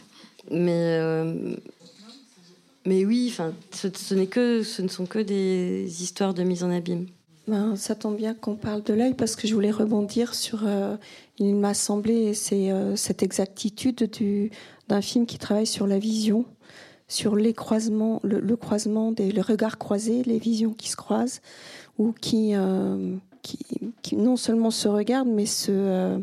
Mais oui, enfin, ce ne sont que des histoires de mise en abîme. Ben, ça tombe bien qu'on parle de l'œil parce que je voulais rebondir sur... il m'a semblé, c'est cette exactitude d'un film qui travaille sur la vision, sur les croisements, le croisement, le regard croisé, les visions qui se croisent, ou qui non seulement se regardent, mais se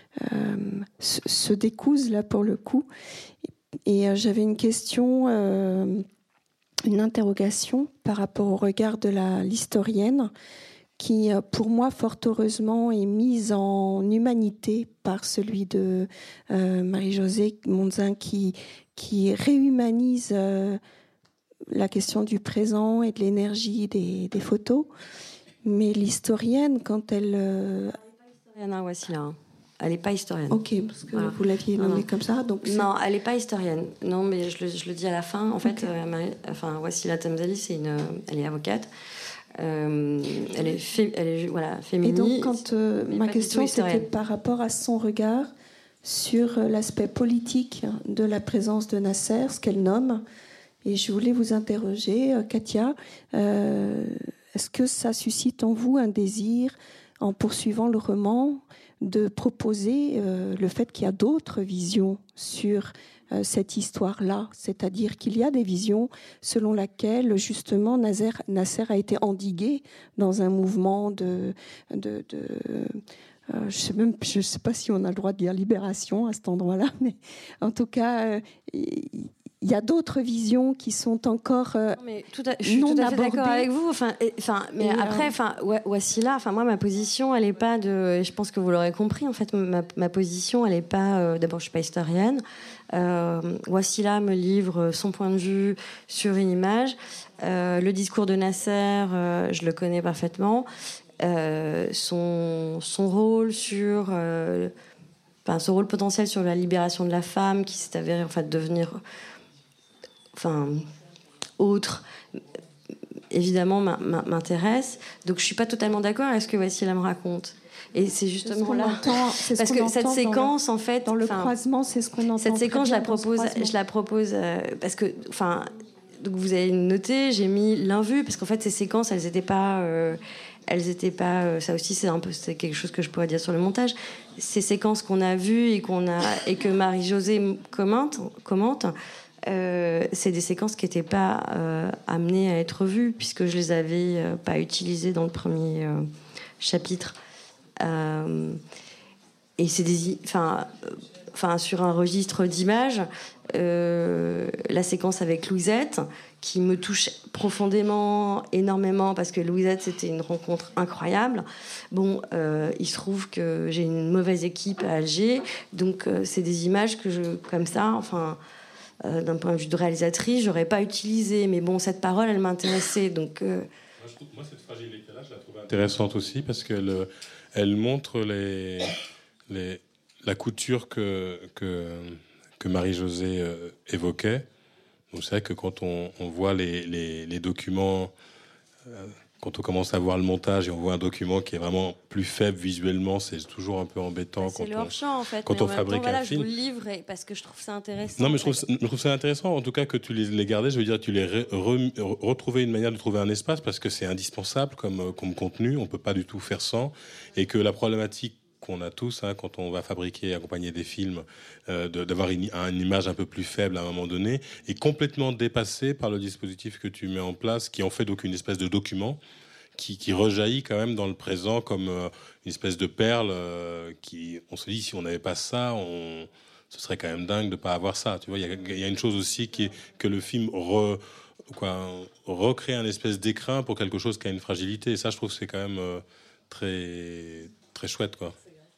décousent, là, pour le coup. Et j'avais une question, une interrogation par rapport au regard de l'historienne, qui, pour moi, fort heureusement, est mise en humanité par celui de Marie-Josée Monzin, qui réhumanise la question du présent et de l'énergie des photos. Mais l'historienne, quand elle... Wassila. Elle n'est pas historienne. Ok, parce que vous l'aviez nommée comme ça. Donc non, elle n'est pas historienne. Non, mais je le dis à la fin. En fait, Wassila Tamzali, elle est avocate. Elle est féministe. Et donc, quand ma question, c'était par rapport à son regard sur l'aspect politique de la présence de Nasser, ce qu'elle nomme. Et je voulais vous interroger, Katia, est-ce que ça suscite en vous un désir, en poursuivant le roman, de proposer le fait qu'il y a d'autres visions sur cette histoire-là, c'est-à-dire qu'il y a des visions selon lesquelles justement Nasser a été endigué dans un mouvement je ne sais pas si on a le droit de dire libération à cet endroit-là, mais en tout cas, il y a d'autres visions qui sont encore je suis tout à fait d'accord avec vous. Wassila, moi, ma position, elle n'est pas de... Je pense que vous l'aurez compris, en fait, ma position, elle n'est pas... D'abord, je ne suis pas historienne. Wassila me livre son point de vue sur une image. Le discours de Nasser, je le connais parfaitement. Son rôle sur... son rôle potentiel sur la libération de la femme, qui s'est avéré en fait devenir... autre, évidemment, m'intéresse. Donc, je suis pas totalement d'accord avec ce que Wassila me raconte. Et c'est justement là, parce que cette séquence, en fait, dans le croisement, c'est ce qu'on entend. Cette séquence, je la propose parce que, donc vous avez noté, j'ai mis l'invue parce qu'en fait, ces séquences, elles étaient pas. Ça aussi, c'est quelque chose que je pourrais dire sur le montage. Ces séquences qu'on a vues et que Marie-Josée commente. C'est des séquences qui n'étaient pas amenées à être vues puisque je les avais pas utilisées dans le premier chapitre. Et c'est sur un registre d'images, la séquence avec Louisette qui me touche profondément, énormément, parce que Louisette, c'était une rencontre incroyable. Bon, il se trouve que j'ai une mauvaise équipe à Alger, donc c'est des images que comme ça, d'un point de vue de réalisatrice, j'aurais pas utilisé. Mais bon, cette parole, elle m'intéressait. Donc, moi, cette fragilité-là, je la trouve intéressante aussi parce qu'elle montre la couture que Marie-Josée évoquait. Donc, c'est vrai que quand on voit les documents, quand on commence à voir le montage et on voit un document qui est vraiment plus faible visuellement, c'est toujours un peu embêtant c'est leur champ, en fait. Quand on fabrique un film. Je vous le livre parce que je trouve ça intéressant. Non, mais je trouve ça intéressant, en tout cas, que tu les gardais. Je veux dire, tu les retrouver une manière de trouver un espace parce que c'est indispensable comme contenu. On peut pas du tout faire sans. Et que la problématique qu'on a tous, quand on va fabriquer et accompagner des films, d'avoir une image un peu plus faible à un moment donné, est complètement dépassée par le dispositif que tu mets en place, qui en fait donc une espèce de document qui rejaillit quand même dans le présent comme une espèce de perle qui, on se dit, si on n'avait pas ça, ce serait quand même dingue de pas avoir ça. Tu vois, il y a une chose aussi qui est que le film recrée un espèce d'écrin pour quelque chose qui a une fragilité. Et ça, je trouve que c'est quand même très très chouette, quoi.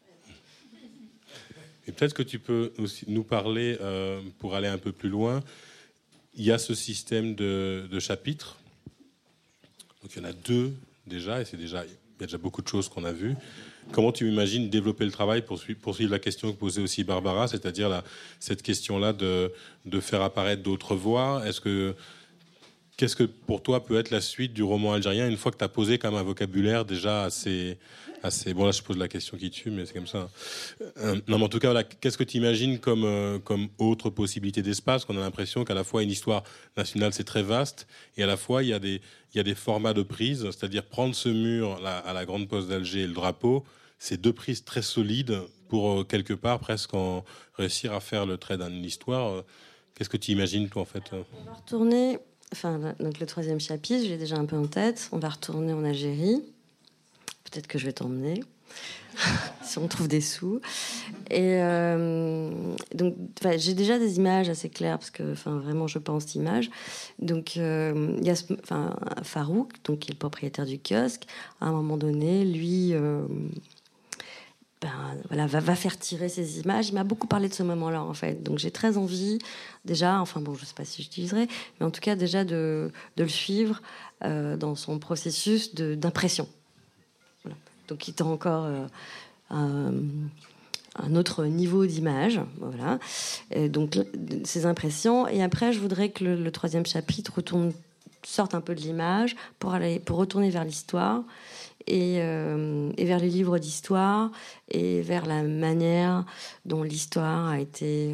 Et peut-être que tu peux aussi nous parler, pour aller un peu plus loin, il y a ce système de chapitres. Donc il y en a deux déjà, et il y a déjà beaucoup de choses qu'on a vues. Comment tu imagines développer le travail pour poursuivre la question que posait aussi Barbara, c'est-à-dire cette question-là de faire apparaître d'autres voix? Qu'est-ce que pour toi peut être la suite du roman algérien une fois que tu as posé comme un vocabulaire déjà assez... Bon, là je pose la question qui tue, mais c'est comme ça. Non, mais en tout cas, voilà, qu'est-ce que tu imagines comme autre possibilité d'espace? Qu'on a l'impression qu'à la fois une histoire nationale c'est très vaste, et à la fois il y a des formats de prise, c'est-à-dire prendre ce mur à la grande poste d'Alger et le drapeau, c'est deux prises très solides pour quelque part presque réussir à faire le trait d'une histoire. Qu'est-ce que tu imagines toi en fait? On va retourner, donc le 3e chapitre, j'ai déjà un peu en tête. On va retourner en Algérie. Peut-être que je vais t'emmener si on trouve des sous. Et donc, j'ai déjà des images assez claires parce que, vraiment, je pense images. Donc, il y a Farouk, donc qui est le propriétaire du kiosque. À un moment donné, lui, va faire tirer ces images. Il m'a beaucoup parlé de ce moment-là, en fait. Donc, j'ai très envie, déjà, je sais pas si j'utiliserai, mais en tout cas, déjà de le suivre dans son processus d'impression. Donc, il est encore un autre niveau d'image, voilà. Et donc, ces impressions. Et après, je voudrais que le 3e chapitre sorte un peu de l'image pour retourner vers l'histoire et vers les livres d'histoire et vers la manière dont l'histoire a été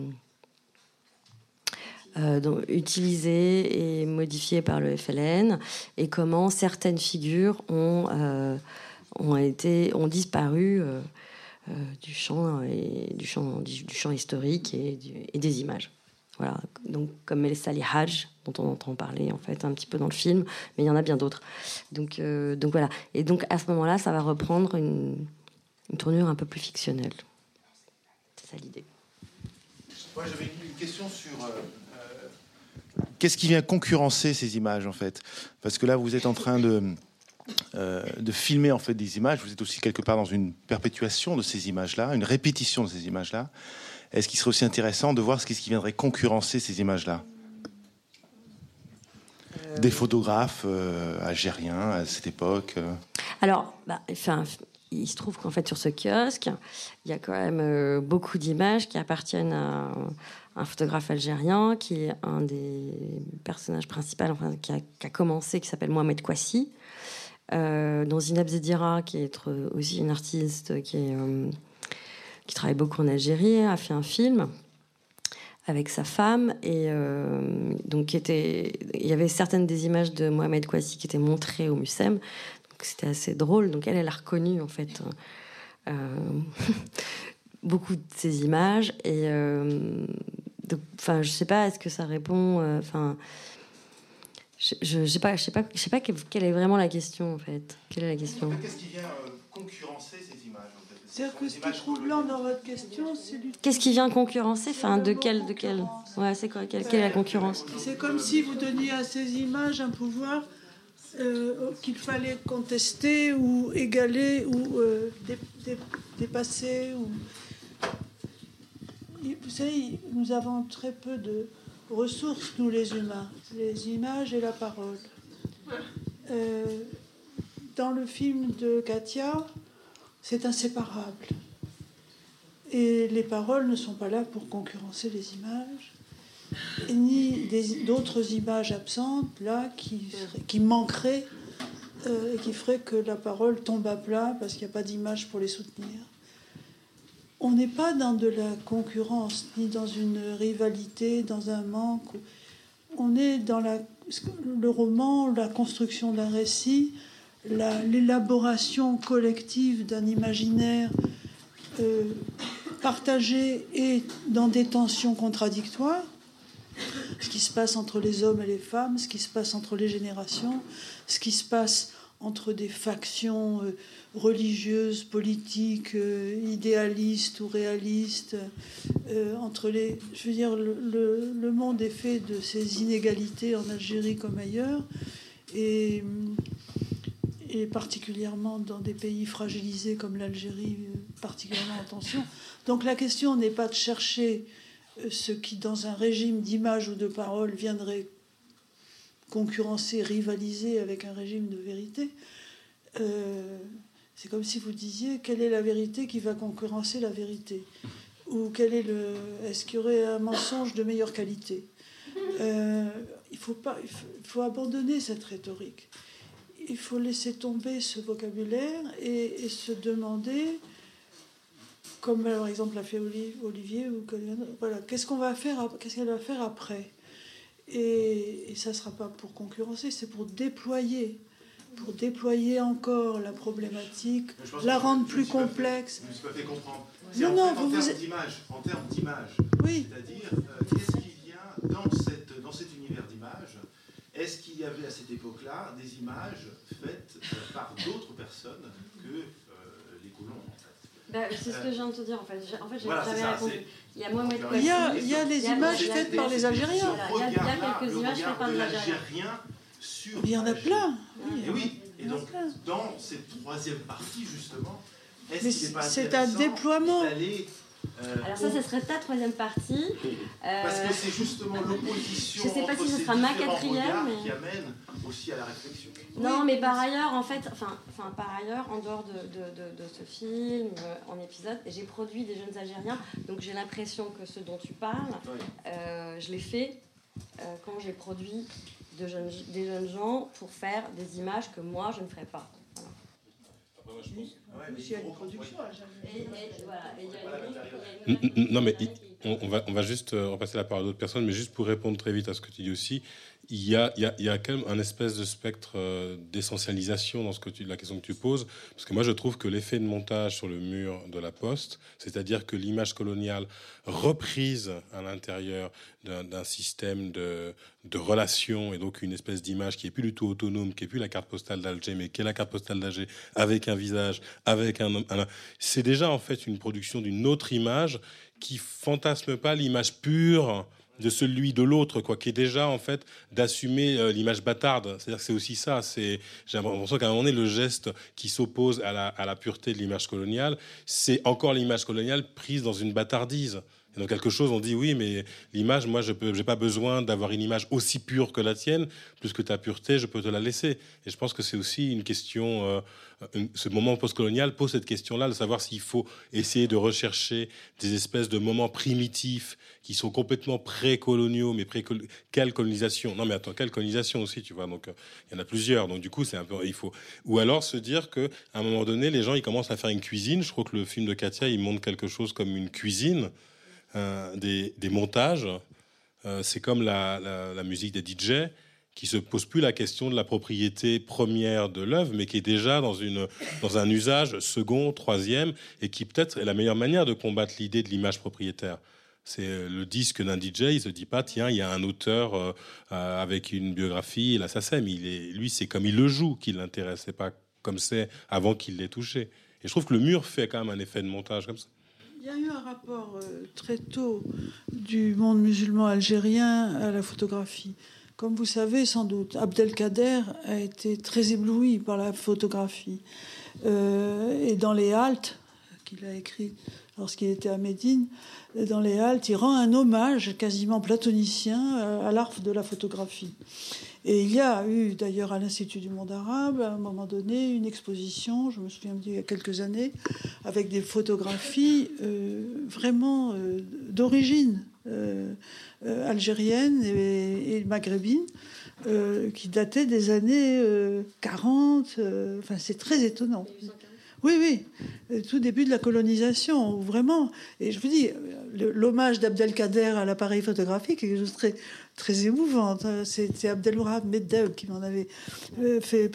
utilisée et modifiée par le FLN et comment certaines figures ont disparu du champ historique et des images. Voilà. Donc, comme El Salih Hadj, dont on entend parler en fait un petit peu dans le film, mais il y en a bien d'autres. Donc voilà. Et donc à ce moment-là, ça va reprendre une tournure un peu plus fictionnelle. C'est ça l'idée. Moi, j'avais une question sur qu'est-ce qui vient concurrencer ces images en fait, parce que là, vous êtes en train de filmer en fait des images. Vous êtes aussi quelque part dans une perpétuation de ces images-là, une répétition de ces images-là. Est-ce qu'il serait aussi intéressant de voir ce qui viendrait concurrencer ces images-là? Des photographes algériens à cette époque. Alors, il se trouve qu'en fait sur ce kiosque, il y a quand même beaucoup d'images qui appartiennent à un photographe algérien qui est un des personnages principaux, qui a commencé, qui s'appelle Mohamed Kouassi. Dont Zineb Zedira, qui est aussi une artiste qui travaille beaucoup en Algérie, a fait un film avec sa femme. Et donc, il y avait certaines des images de Mohamed Kouassi qui étaient montrées au MUSEM. Donc, c'était assez drôle. Donc, elle a reconnu, en fait, beaucoup de ces images. Et je sais pas, est-ce que ça répond... Je sais pas quelle est vraiment la question en fait. Quelle est la question? Qu'est-ce qui vient concurrencer ces images en fait? C'est-à-dire que ce qui est troublant dans votre question, c'est qu'est-ce qui vient concurrencer? De quelle Ouais, c'est quoi? Quelle est la concurrence? C'est comme si vous donniez à ces images un pouvoir qu'il fallait contester ou égaler ou dépasser. Vous savez, nous avons très peu de ressources, nous les humains, les images et la parole. Dans le film de Katia, c'est inséparable. Et les paroles ne sont pas là pour concurrencer les images, ni d'autres images absentes, là, qui manqueraient et qui feraient que la parole tombe à plat parce qu'il n'y a pas d'image pour les soutenir. On n'est pas dans de la concurrence, ni dans une rivalité, dans un manque. On est dans le roman, la construction d'un récit, l'élaboration collective d'un imaginaire partagé et dans des tensions contradictoires. Ce qui se passe entre les hommes et les femmes, ce qui se passe entre les générations, ce qui se passe entre des factions religieuses, politiques, idéalistes ou réalistes, entre les... Je veux dire, le monde est fait de ces inégalités en Algérie comme ailleurs, et particulièrement dans des pays fragilisés comme l'Algérie, particulièrement en tension. Donc la question n'est pas de chercher ce qui, dans un régime d'image ou de parole, viendrait concurrencer, rivaliser avec un régime de vérité. C'est comme si vous disiez quelle est la vérité qui va concurrencer la vérité, ou est-ce qu'il y aurait un mensonge de meilleure qualité. Il faut abandonner cette rhétorique. Il faut laisser tomber ce vocabulaire et se demander, comme par exemple l'a fait Olivier, voilà, qu'est-ce qu'elle va faire après. Et ça ne sera pas pour concurrencer, c'est pour déployer encore la problématique, la rendre plus complexe. Je me suis pas fait comprendre. Non, en termes d'image. Oui. C'est-à-dire, qu'est-ce qu'il y a dans cet univers d'images? Est-ce qu'il y avait à cette époque-là des images faites par d'autres personnes que les colons, en fait? C'est ce que je viens de te dire, en fait. Voilà, j'avais répondu. Il y a Mohamed Il y a les images faites par les Algériens. Il y a quelques images faites par les Algériens. Il y en a plein. Et oui. Et donc, dans cette troisième partie, justement, est-ce qu'il n'est pas c'est un déploiement. Alors ça serait ta troisième partie. Parce que c'est justement l'opposition. Je ne sais pas si ce sera ma quatrième, mais qui amène aussi à la réflexion. Non, mais par ailleurs, en fait, par ailleurs, en dehors de ce film, en épisode, j'ai produit des jeunes Algériens, donc j'ai l'impression que ce dont tu parles, je l'ai fait quand j'ai produit des jeunes gens pour faire des images que moi je ne ferais pas. Non, mais on va juste repasser la parole à d'autres personnes, mais juste pour répondre très vite à ce que tu dis aussi, il y a quand même un espèce de spectre d'essentialisation dans la question que tu poses, parce que moi je trouve que l'effet de montage sur le mur de la Poste, c'est-à-dire que l'image coloniale reprise à l'intérieur d'un système de relations, et donc une espèce d'image qui est plus du tout autonome, qui est plus la carte postale d'Alger, mais qui est la carte postale d'Alger avec un visage, avec un homme, c'est déjà en fait une production d'une autre image qui fantasme pas l'image pure de celui de l'autre, quoi, qui est déjà en fait d'assumer l'image bâtarde. C'est-à-dire que c'est aussi ça. J'ai l'impression qu'à un moment donné, le geste qui s'oppose à la pureté de l'image coloniale, c'est encore l'image coloniale prise dans une bâtardise. Et donc quelque chose, on dit oui, mais l'image, moi, j'ai pas besoin d'avoir une image aussi pure que la tienne, plus que ta pureté, je peux te la laisser. Et je pense que c'est aussi une question. Ce moment postcolonial pose cette question-là, de savoir s'il faut essayer de rechercher des espèces de moments primitifs qui sont complètement pré-coloniaux, mais quelle colonisation? Non, mais attends, quelle colonisation aussi, tu vois? Donc, il y en a plusieurs. Donc, du coup, c'est un peu, ou alors se dire que, à un moment donné, les gens, ils commencent à faire une cuisine. Je crois que le film de Katia, il montre quelque chose comme une cuisine, des montages. C'est comme la musique des DJ, qui se pose plus la question de la propriété première de l'œuvre, mais qui est déjà dans un usage second, troisième, et qui peut-être est la meilleure manière de combattre l'idée de l'image propriétaire. C'est le disque d'un DJ, il se dit pas, tiens, il y a un auteur avec une biographie, là ça sème. Lui, c'est comme il le joue qui l'intéresse, c'est pas comme c'est avant qu'il l'ait touché. Et je trouve que le mur fait quand même un effet de montage comme ça. Il y a eu un rapport très tôt du monde musulman algérien à la photographie. Comme vous savez sans doute, Abdelkader a été très ébloui par la photographie. Et dans les haltes qu'il a écrit lorsqu'il était à Médine, dans les haltes, il rend un hommage quasiment platonicien à l'art de la photographie. Et il y a eu d'ailleurs à l'Institut du monde arabe, à un moment donné, une exposition, je me souviens il y a quelques années, avec des photographies vraiment d'origine algérienne et maghrébine, qui dataient des années 40. Enfin, c'est très étonnant. Oui, tout début de la colonisation, vraiment. Et je vous dis, l'hommage d'Abdelkader à l'appareil photographique est quelque chose de très, très émouvant. C'est Abdelwahab Meddew qui m'en avait fait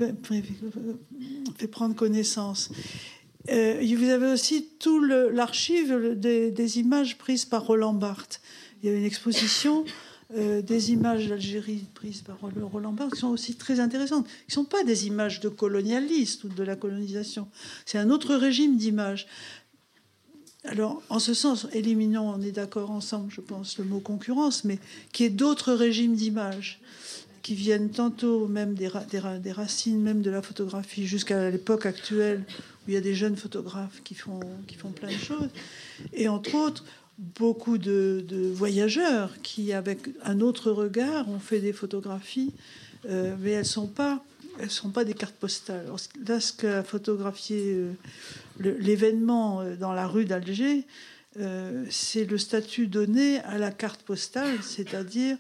prendre connaissance. Vous avez aussi tout l'archive des images prises par Roland Barthes. Il y a une exposition des images d'Algérie prises par Roland Barthes qui sont aussi très intéressantes. Qui ne sont pas des images de colonialistes ou de la colonisation. C'est un autre régime d'images. Alors, en ce sens, éliminons, on est d'accord ensemble, je pense, le mot concurrence, mais qui est d'autres régimes d'images qui viennent tantôt même des racines même de la photographie jusqu'à l'époque actuelle où il y a des jeunes photographes qui font plein de choses. Et entre autres, beaucoup de voyageurs qui, avec un autre regard, ont fait des photographies mais elles sont pas des cartes postales. Là, ce qu'a photographié l'événement dans la rue d'Alger, c'est le statut donné à la carte postale, c'est-à-dire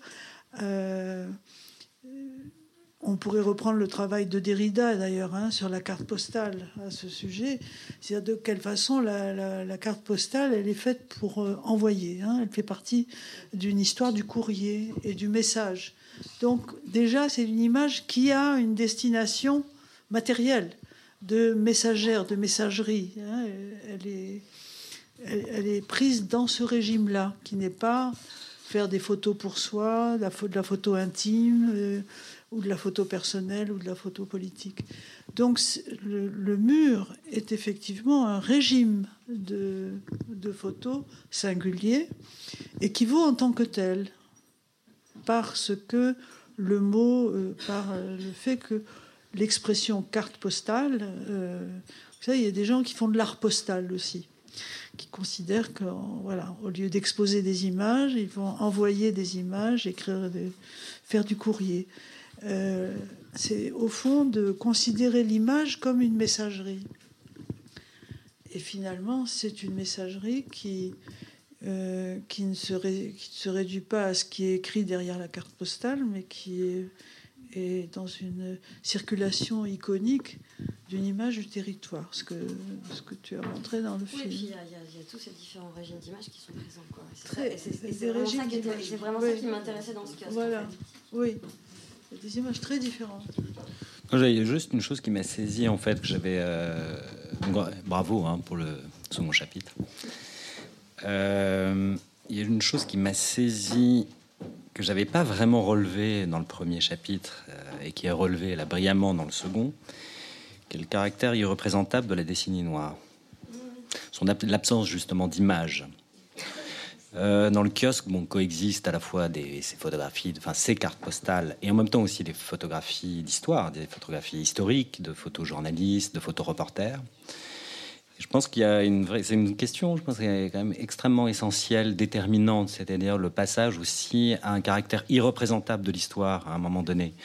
on pourrait reprendre le travail de Derrida, d'ailleurs, sur la carte postale à ce sujet. C'est-à-dire de quelle façon la carte postale, elle est faite pour envoyer. Elle fait partie d'une histoire du courrier et du message. Donc, déjà, c'est une image qui a une destination matérielle, de messagère, de messagerie. Elle est prise dans ce régime-là, qui n'est pas faire des photos pour soi, de la photo intime, ou de la photo personnelle, ou de la photo politique. Donc le mur est effectivement un régime de photos singulier et qui vaut en tant que tel, parce que le mot, par le fait que l'expression carte postale, vous savez, il y a des gens qui font de l'art postal aussi, qui considèrent que, voilà, au lieu d'exposer des images, ils vont envoyer des images, faire du courrier. C'est au fond de considérer l'image comme une messagerie. Et finalement, c'est une messagerie qui ne se réduit pas à ce qui est écrit derrière la carte postale, mais qui est dans une circulation iconique d'une image du territoire, ce que tu as montré dans le film. Oui, il y a tous ces différents régimes d'images qui sont présents, quoi. C'est vraiment ça qui m'intéressait dans ce kiosque. Voilà, en fait. Oui. Il y a des images très différentes. J'ai juste une chose qui m'a saisi, en fait, que j'avais... bravo pour le second chapitre. Il y a une chose qui m'a saisi, que j'avais pas vraiment relevé dans le premier chapitre, et qui est relevée là brillamment dans le second, qui est le caractère irreprésentable de la décennie noire. L'absence justement d'image. Dans le kiosque, coexistent à la fois ces photographies, ces cartes postales, et en même temps aussi des photographies d'histoire, des photographies historiques, de photojournalistes, de photoreporters. Je pense qu'il y a c'est une question, je pense qu'il est quand même extrêmement essentielle, déterminante, c'est-à-dire le passage aussi à un caractère irreprésentable de l'histoire à un moment donné,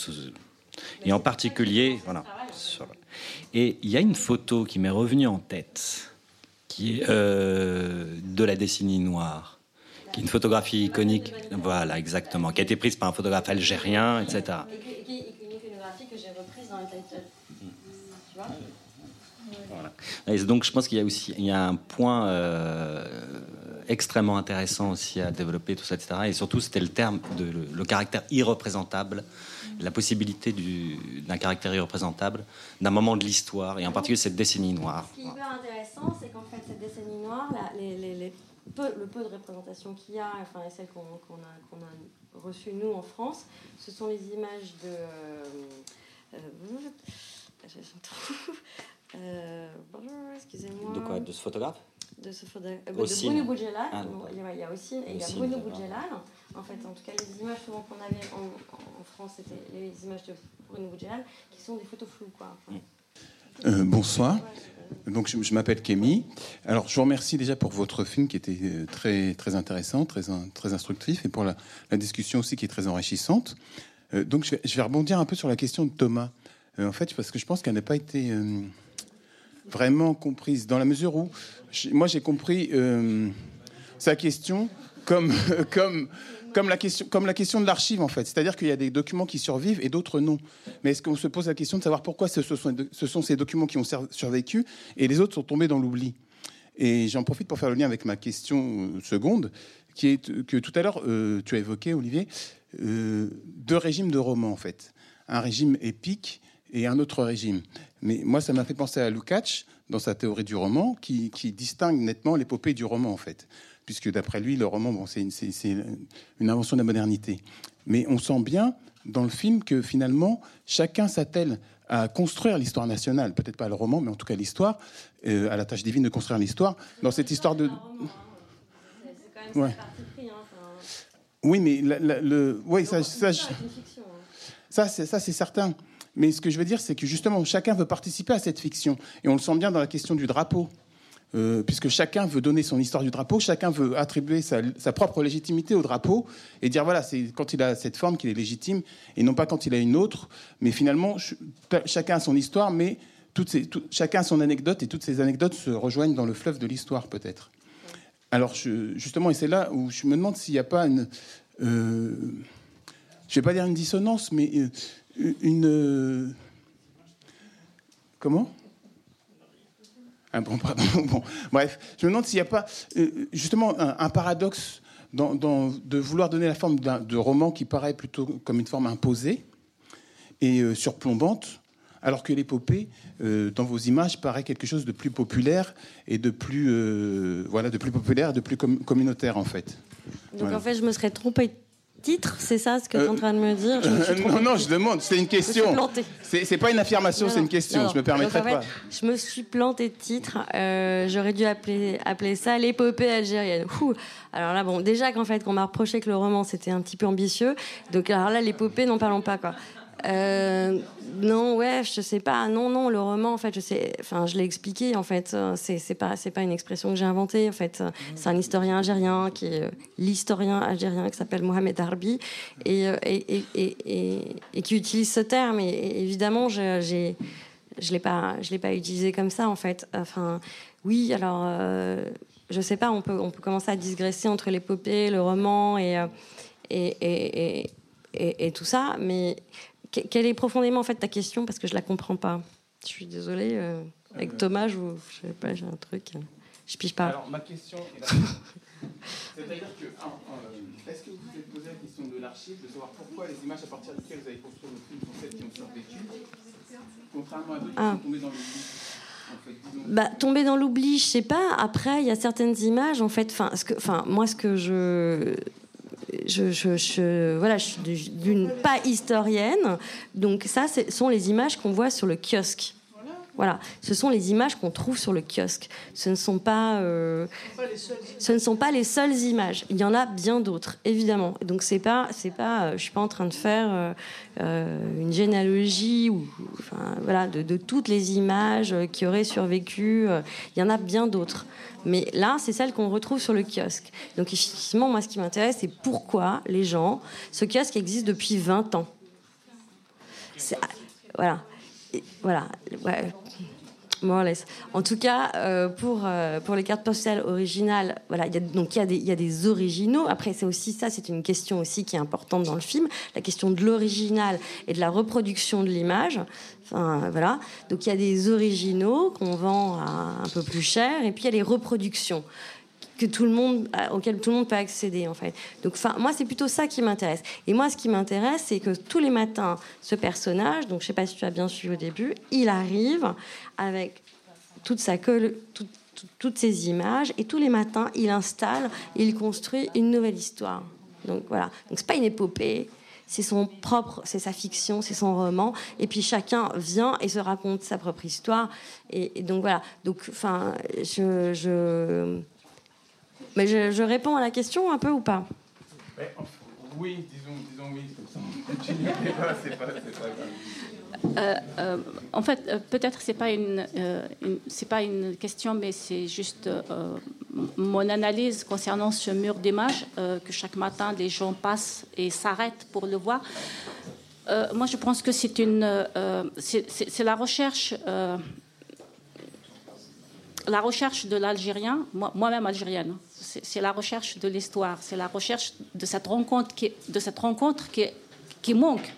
et en particulier, voilà. Et il y a une photo qui m'est revenue en tête, qui est de la décennie noire, qui est une photographie iconique, voilà, exactement, qui a été prise par un photographe algérien, etc. Une iconographie que j'ai reprise dans le title. Tu vois ? Voilà. Et donc je pense qu'il y a un point extrêmement intéressant aussi à développer, tout ça, etc. Et surtout, c'était le terme le caractère irreprésentable, la possibilité d'un caractère irreprésentable d'un moment de l'histoire, et en particulier cette décennie noire. Ce qui est hyper intéressant, c'est qu'en fait, cette décennie noire, le peu de représentation qu'il y a, et celles qu'on a reçues, nous, en France, ce sont les images de... excusez-moi. De quoi? De ce photographe? De Bruno Boudjelal. Il y a aussi Bruno Boudjelal. En fait, en tout cas, les images souvent qu'on avait en France, c'était les images de Bruno Boudjelal, qui sont des photos floues, quoi. Bonsoir. Donc, je m'appelle Kémy. Alors, je vous remercie déjà pour votre film qui était très, très intéressant, très instructif, et pour la discussion aussi qui est très enrichissante. Donc, je vais rebondir un peu sur la question de Thomas. En fait, parce que je pense qu'elle n'a pas été vraiment comprise, dans la mesure où moi j'ai compris sa question comme la question de l'archive, en fait. C'est-à-dire qu'il y a des documents qui survivent et d'autres non. Mais est-ce qu'on se pose la question de savoir pourquoi ce sont ces documents qui ont survécu et les autres sont tombés dans l'oubli? Et j'en profite pour faire le lien avec ma question seconde, qui est que tout à l'heure tu as évoqué, Olivier, deux régimes de romans, en fait. Un régime épique et un autre régime. Mais moi, ça m'a fait penser à Lukács, dans sa théorie du roman, qui distingue nettement l'épopée du roman, en fait. Puisque d'après lui, le roman, c'est une invention de la modernité. Mais on sent bien, dans le film, que finalement, chacun s'attelle à construire l'histoire nationale. Peut-être pas le roman, mais en tout cas l'histoire, à la tâche divine de construire l'histoire. Dans cette histoire de... C'est quand même parti pris, Oui, mais ça, c'est certain. Mais ce que je veux dire, c'est que justement, chacun veut participer à cette fiction. Et on le sent bien dans la question du drapeau. puisque chacun veut donner son histoire du drapeau, chacun veut attribuer sa propre légitimité au drapeau et dire voilà, c'est quand il a cette forme qu'il est légitime et non pas quand il a une autre. Mais finalement, chacun a son histoire, mais chacun a son anecdote et toutes ces anecdotes se rejoignent dans le fleuve de l'histoire peut-être. Alors justement, et c'est là où je me demande s'il n'y a pas une... je ne vais pas dire une dissonance, mais une... Comment ? Bon, bref, je me demande s'il n'y a pas justement un paradoxe de vouloir donner la forme de roman qui paraît plutôt comme une forme imposée et surplombante, alors que l'épopée, dans vos images, paraît quelque chose de plus populaire et de plus populaire, de plus communautaire en fait. Donc voilà. En fait, je me serais trompée. Titre, c'est ça ce que tu es en train de me dire? Non, je demande, c'est une question. Je me suis plantée. C'est pas une affirmation, c'est une question. Non. Je me permettrai pas. Je me suis plantée de titre. J'aurais dû appeler ça l'épopée algérienne. Alors là, bon, déjà qu'en fait, qu'on m'a reproché que le roman c'était un petit peu ambitieux. Donc alors là, l'épopée, n'en parlons pas quoi. Non, ouais, je sais pas. Non, le roman, en fait, je l'ai expliqué. En fait, c'est pas une expression que j'ai inventée. En fait, c'est un historien algérien qui est l'historien algérien qui s'appelle Mohamed Harbi et qui utilise ce terme. Et évidemment, je l'ai pas utilisé comme ça, en fait. Enfin, oui, alors, je sais pas. On peut commencer à digresser entre l'épopée, le roman et tout ça, mais quelle est profondément en fait ta question, parce que je la comprends pas. Je suis désolée. Avec Thomas, je sais pas, j'ai un truc. Je pige pas. Alors ma question est là. C'est-à-dire que est-ce que vous vous êtes posé la question de l'archive, de savoir pourquoi les images à partir desquelles vous avez construit votre film sont celles qui ont survécu, contrairement à d'autres qui sont tombées dans l'oubli? Tomber dans l'oubli, je sais pas. Après, il y a certaines images, en fait. Moi, ce que je suis d'une pas historienne, donc ça, ce sont les images qu'on voit sur le kiosque. Voilà, ce sont les images qu'on trouve sur le kiosque. Ce ne sont pas les seules images. Il y en a bien d'autres, évidemment. Donc je suis pas en train de faire une généalogie de toutes les images qui auraient survécu. Il y en a bien d'autres. Mais là, c'est celle qu'on retrouve sur le kiosque. Donc effectivement, moi, ce qui m'intéresse, c'est pourquoi les gens... Ce kiosque existe depuis 20 ans. Voilà. Ouais. More or less. En tout cas, pour les cartes postales originales, voilà, il y a des originaux. Après, c'est une question aussi qui est importante dans le film, la question de l'original et de la reproduction de l'image. Enfin, voilà. Donc il y a des originaux qu'on vend un peu plus cher, et puis il y a les reproductions auxquelles tout le monde peut accéder, en fait. Donc, moi, c'est plutôt ça qui m'intéresse. Et moi, ce qui m'intéresse, c'est que tous les matins, ce personnage, donc je sais pas si tu as bien suivi au début, il arrive avec toute sa colle, toutes ces images, et tous les matins, il installe, il construit une nouvelle histoire. Donc voilà. Donc c'est pas une épopée. C'est c'est sa fiction, c'est son roman. Et puis chacun vient et se raconte sa propre histoire. Et donc voilà. Donc, mais je réponds à la question un peu ou pas? Oui, disons oui, comme ça. En fait, peut-être c'est pas une question, mais c'est juste mon analyse concernant ce mur d'images que chaque matin les gens passent et s'arrêtent pour le voir. Moi, je pense que c'est la recherche. La recherche de l'Algérien, moi-même algérienne, c'est la recherche de l'histoire, c'est la recherche de cette rencontre qui manque.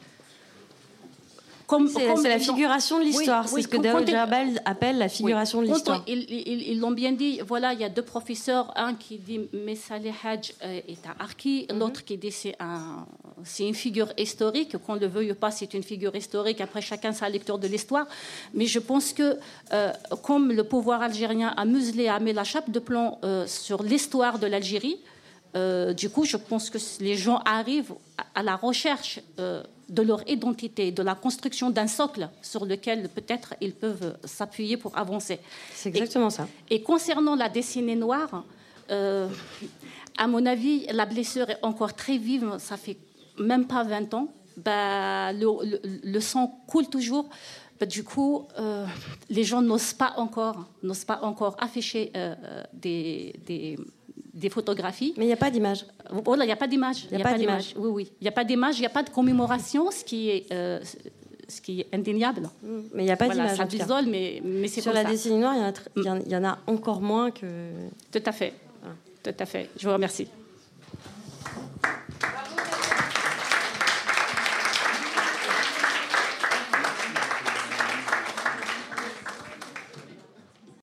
C'est la figuration de l'histoire. Oui, c'est ce que Daoud Jabal appelle la figuration de l'histoire. Ils l'ont bien dit. Voilà, il y a deux professeurs. Un qui dit Messali Hadj est un Arki, l'autre qui dit c'est une figure historique. Qu'on le veuille ou pas, c'est une figure historique. Après, chacun sa lecture de l'histoire. Mais je pense que comme le pouvoir algérien a muselé, a mis la chape de plomb sur l'histoire de l'Algérie, du coup, je pense que les gens arrivent à la recherche de leur identité, de la construction d'un socle sur lequel peut-être ils peuvent s'appuyer pour avancer. C'est exactement ça. Et concernant la dessinée noire, à mon avis, la blessure est encore très vive. Ça fait même pas 20 ans. Le sang coule toujours. Du coup, les gens n'osent pas encore afficher des photographies. Mais il n'y a pas d'image. Voilà, il n'y a pas d'image. Il n'y a pas d'image. Oui. Il n'y a pas d'image, il n'y a pas de commémoration, ce qui est indéniable. Mais il n'y a pas d'image. Ça désole, mais c'est sur comme la décennie noire, il y en a encore moins que... Tout à fait. Tout à fait. Je vous remercie.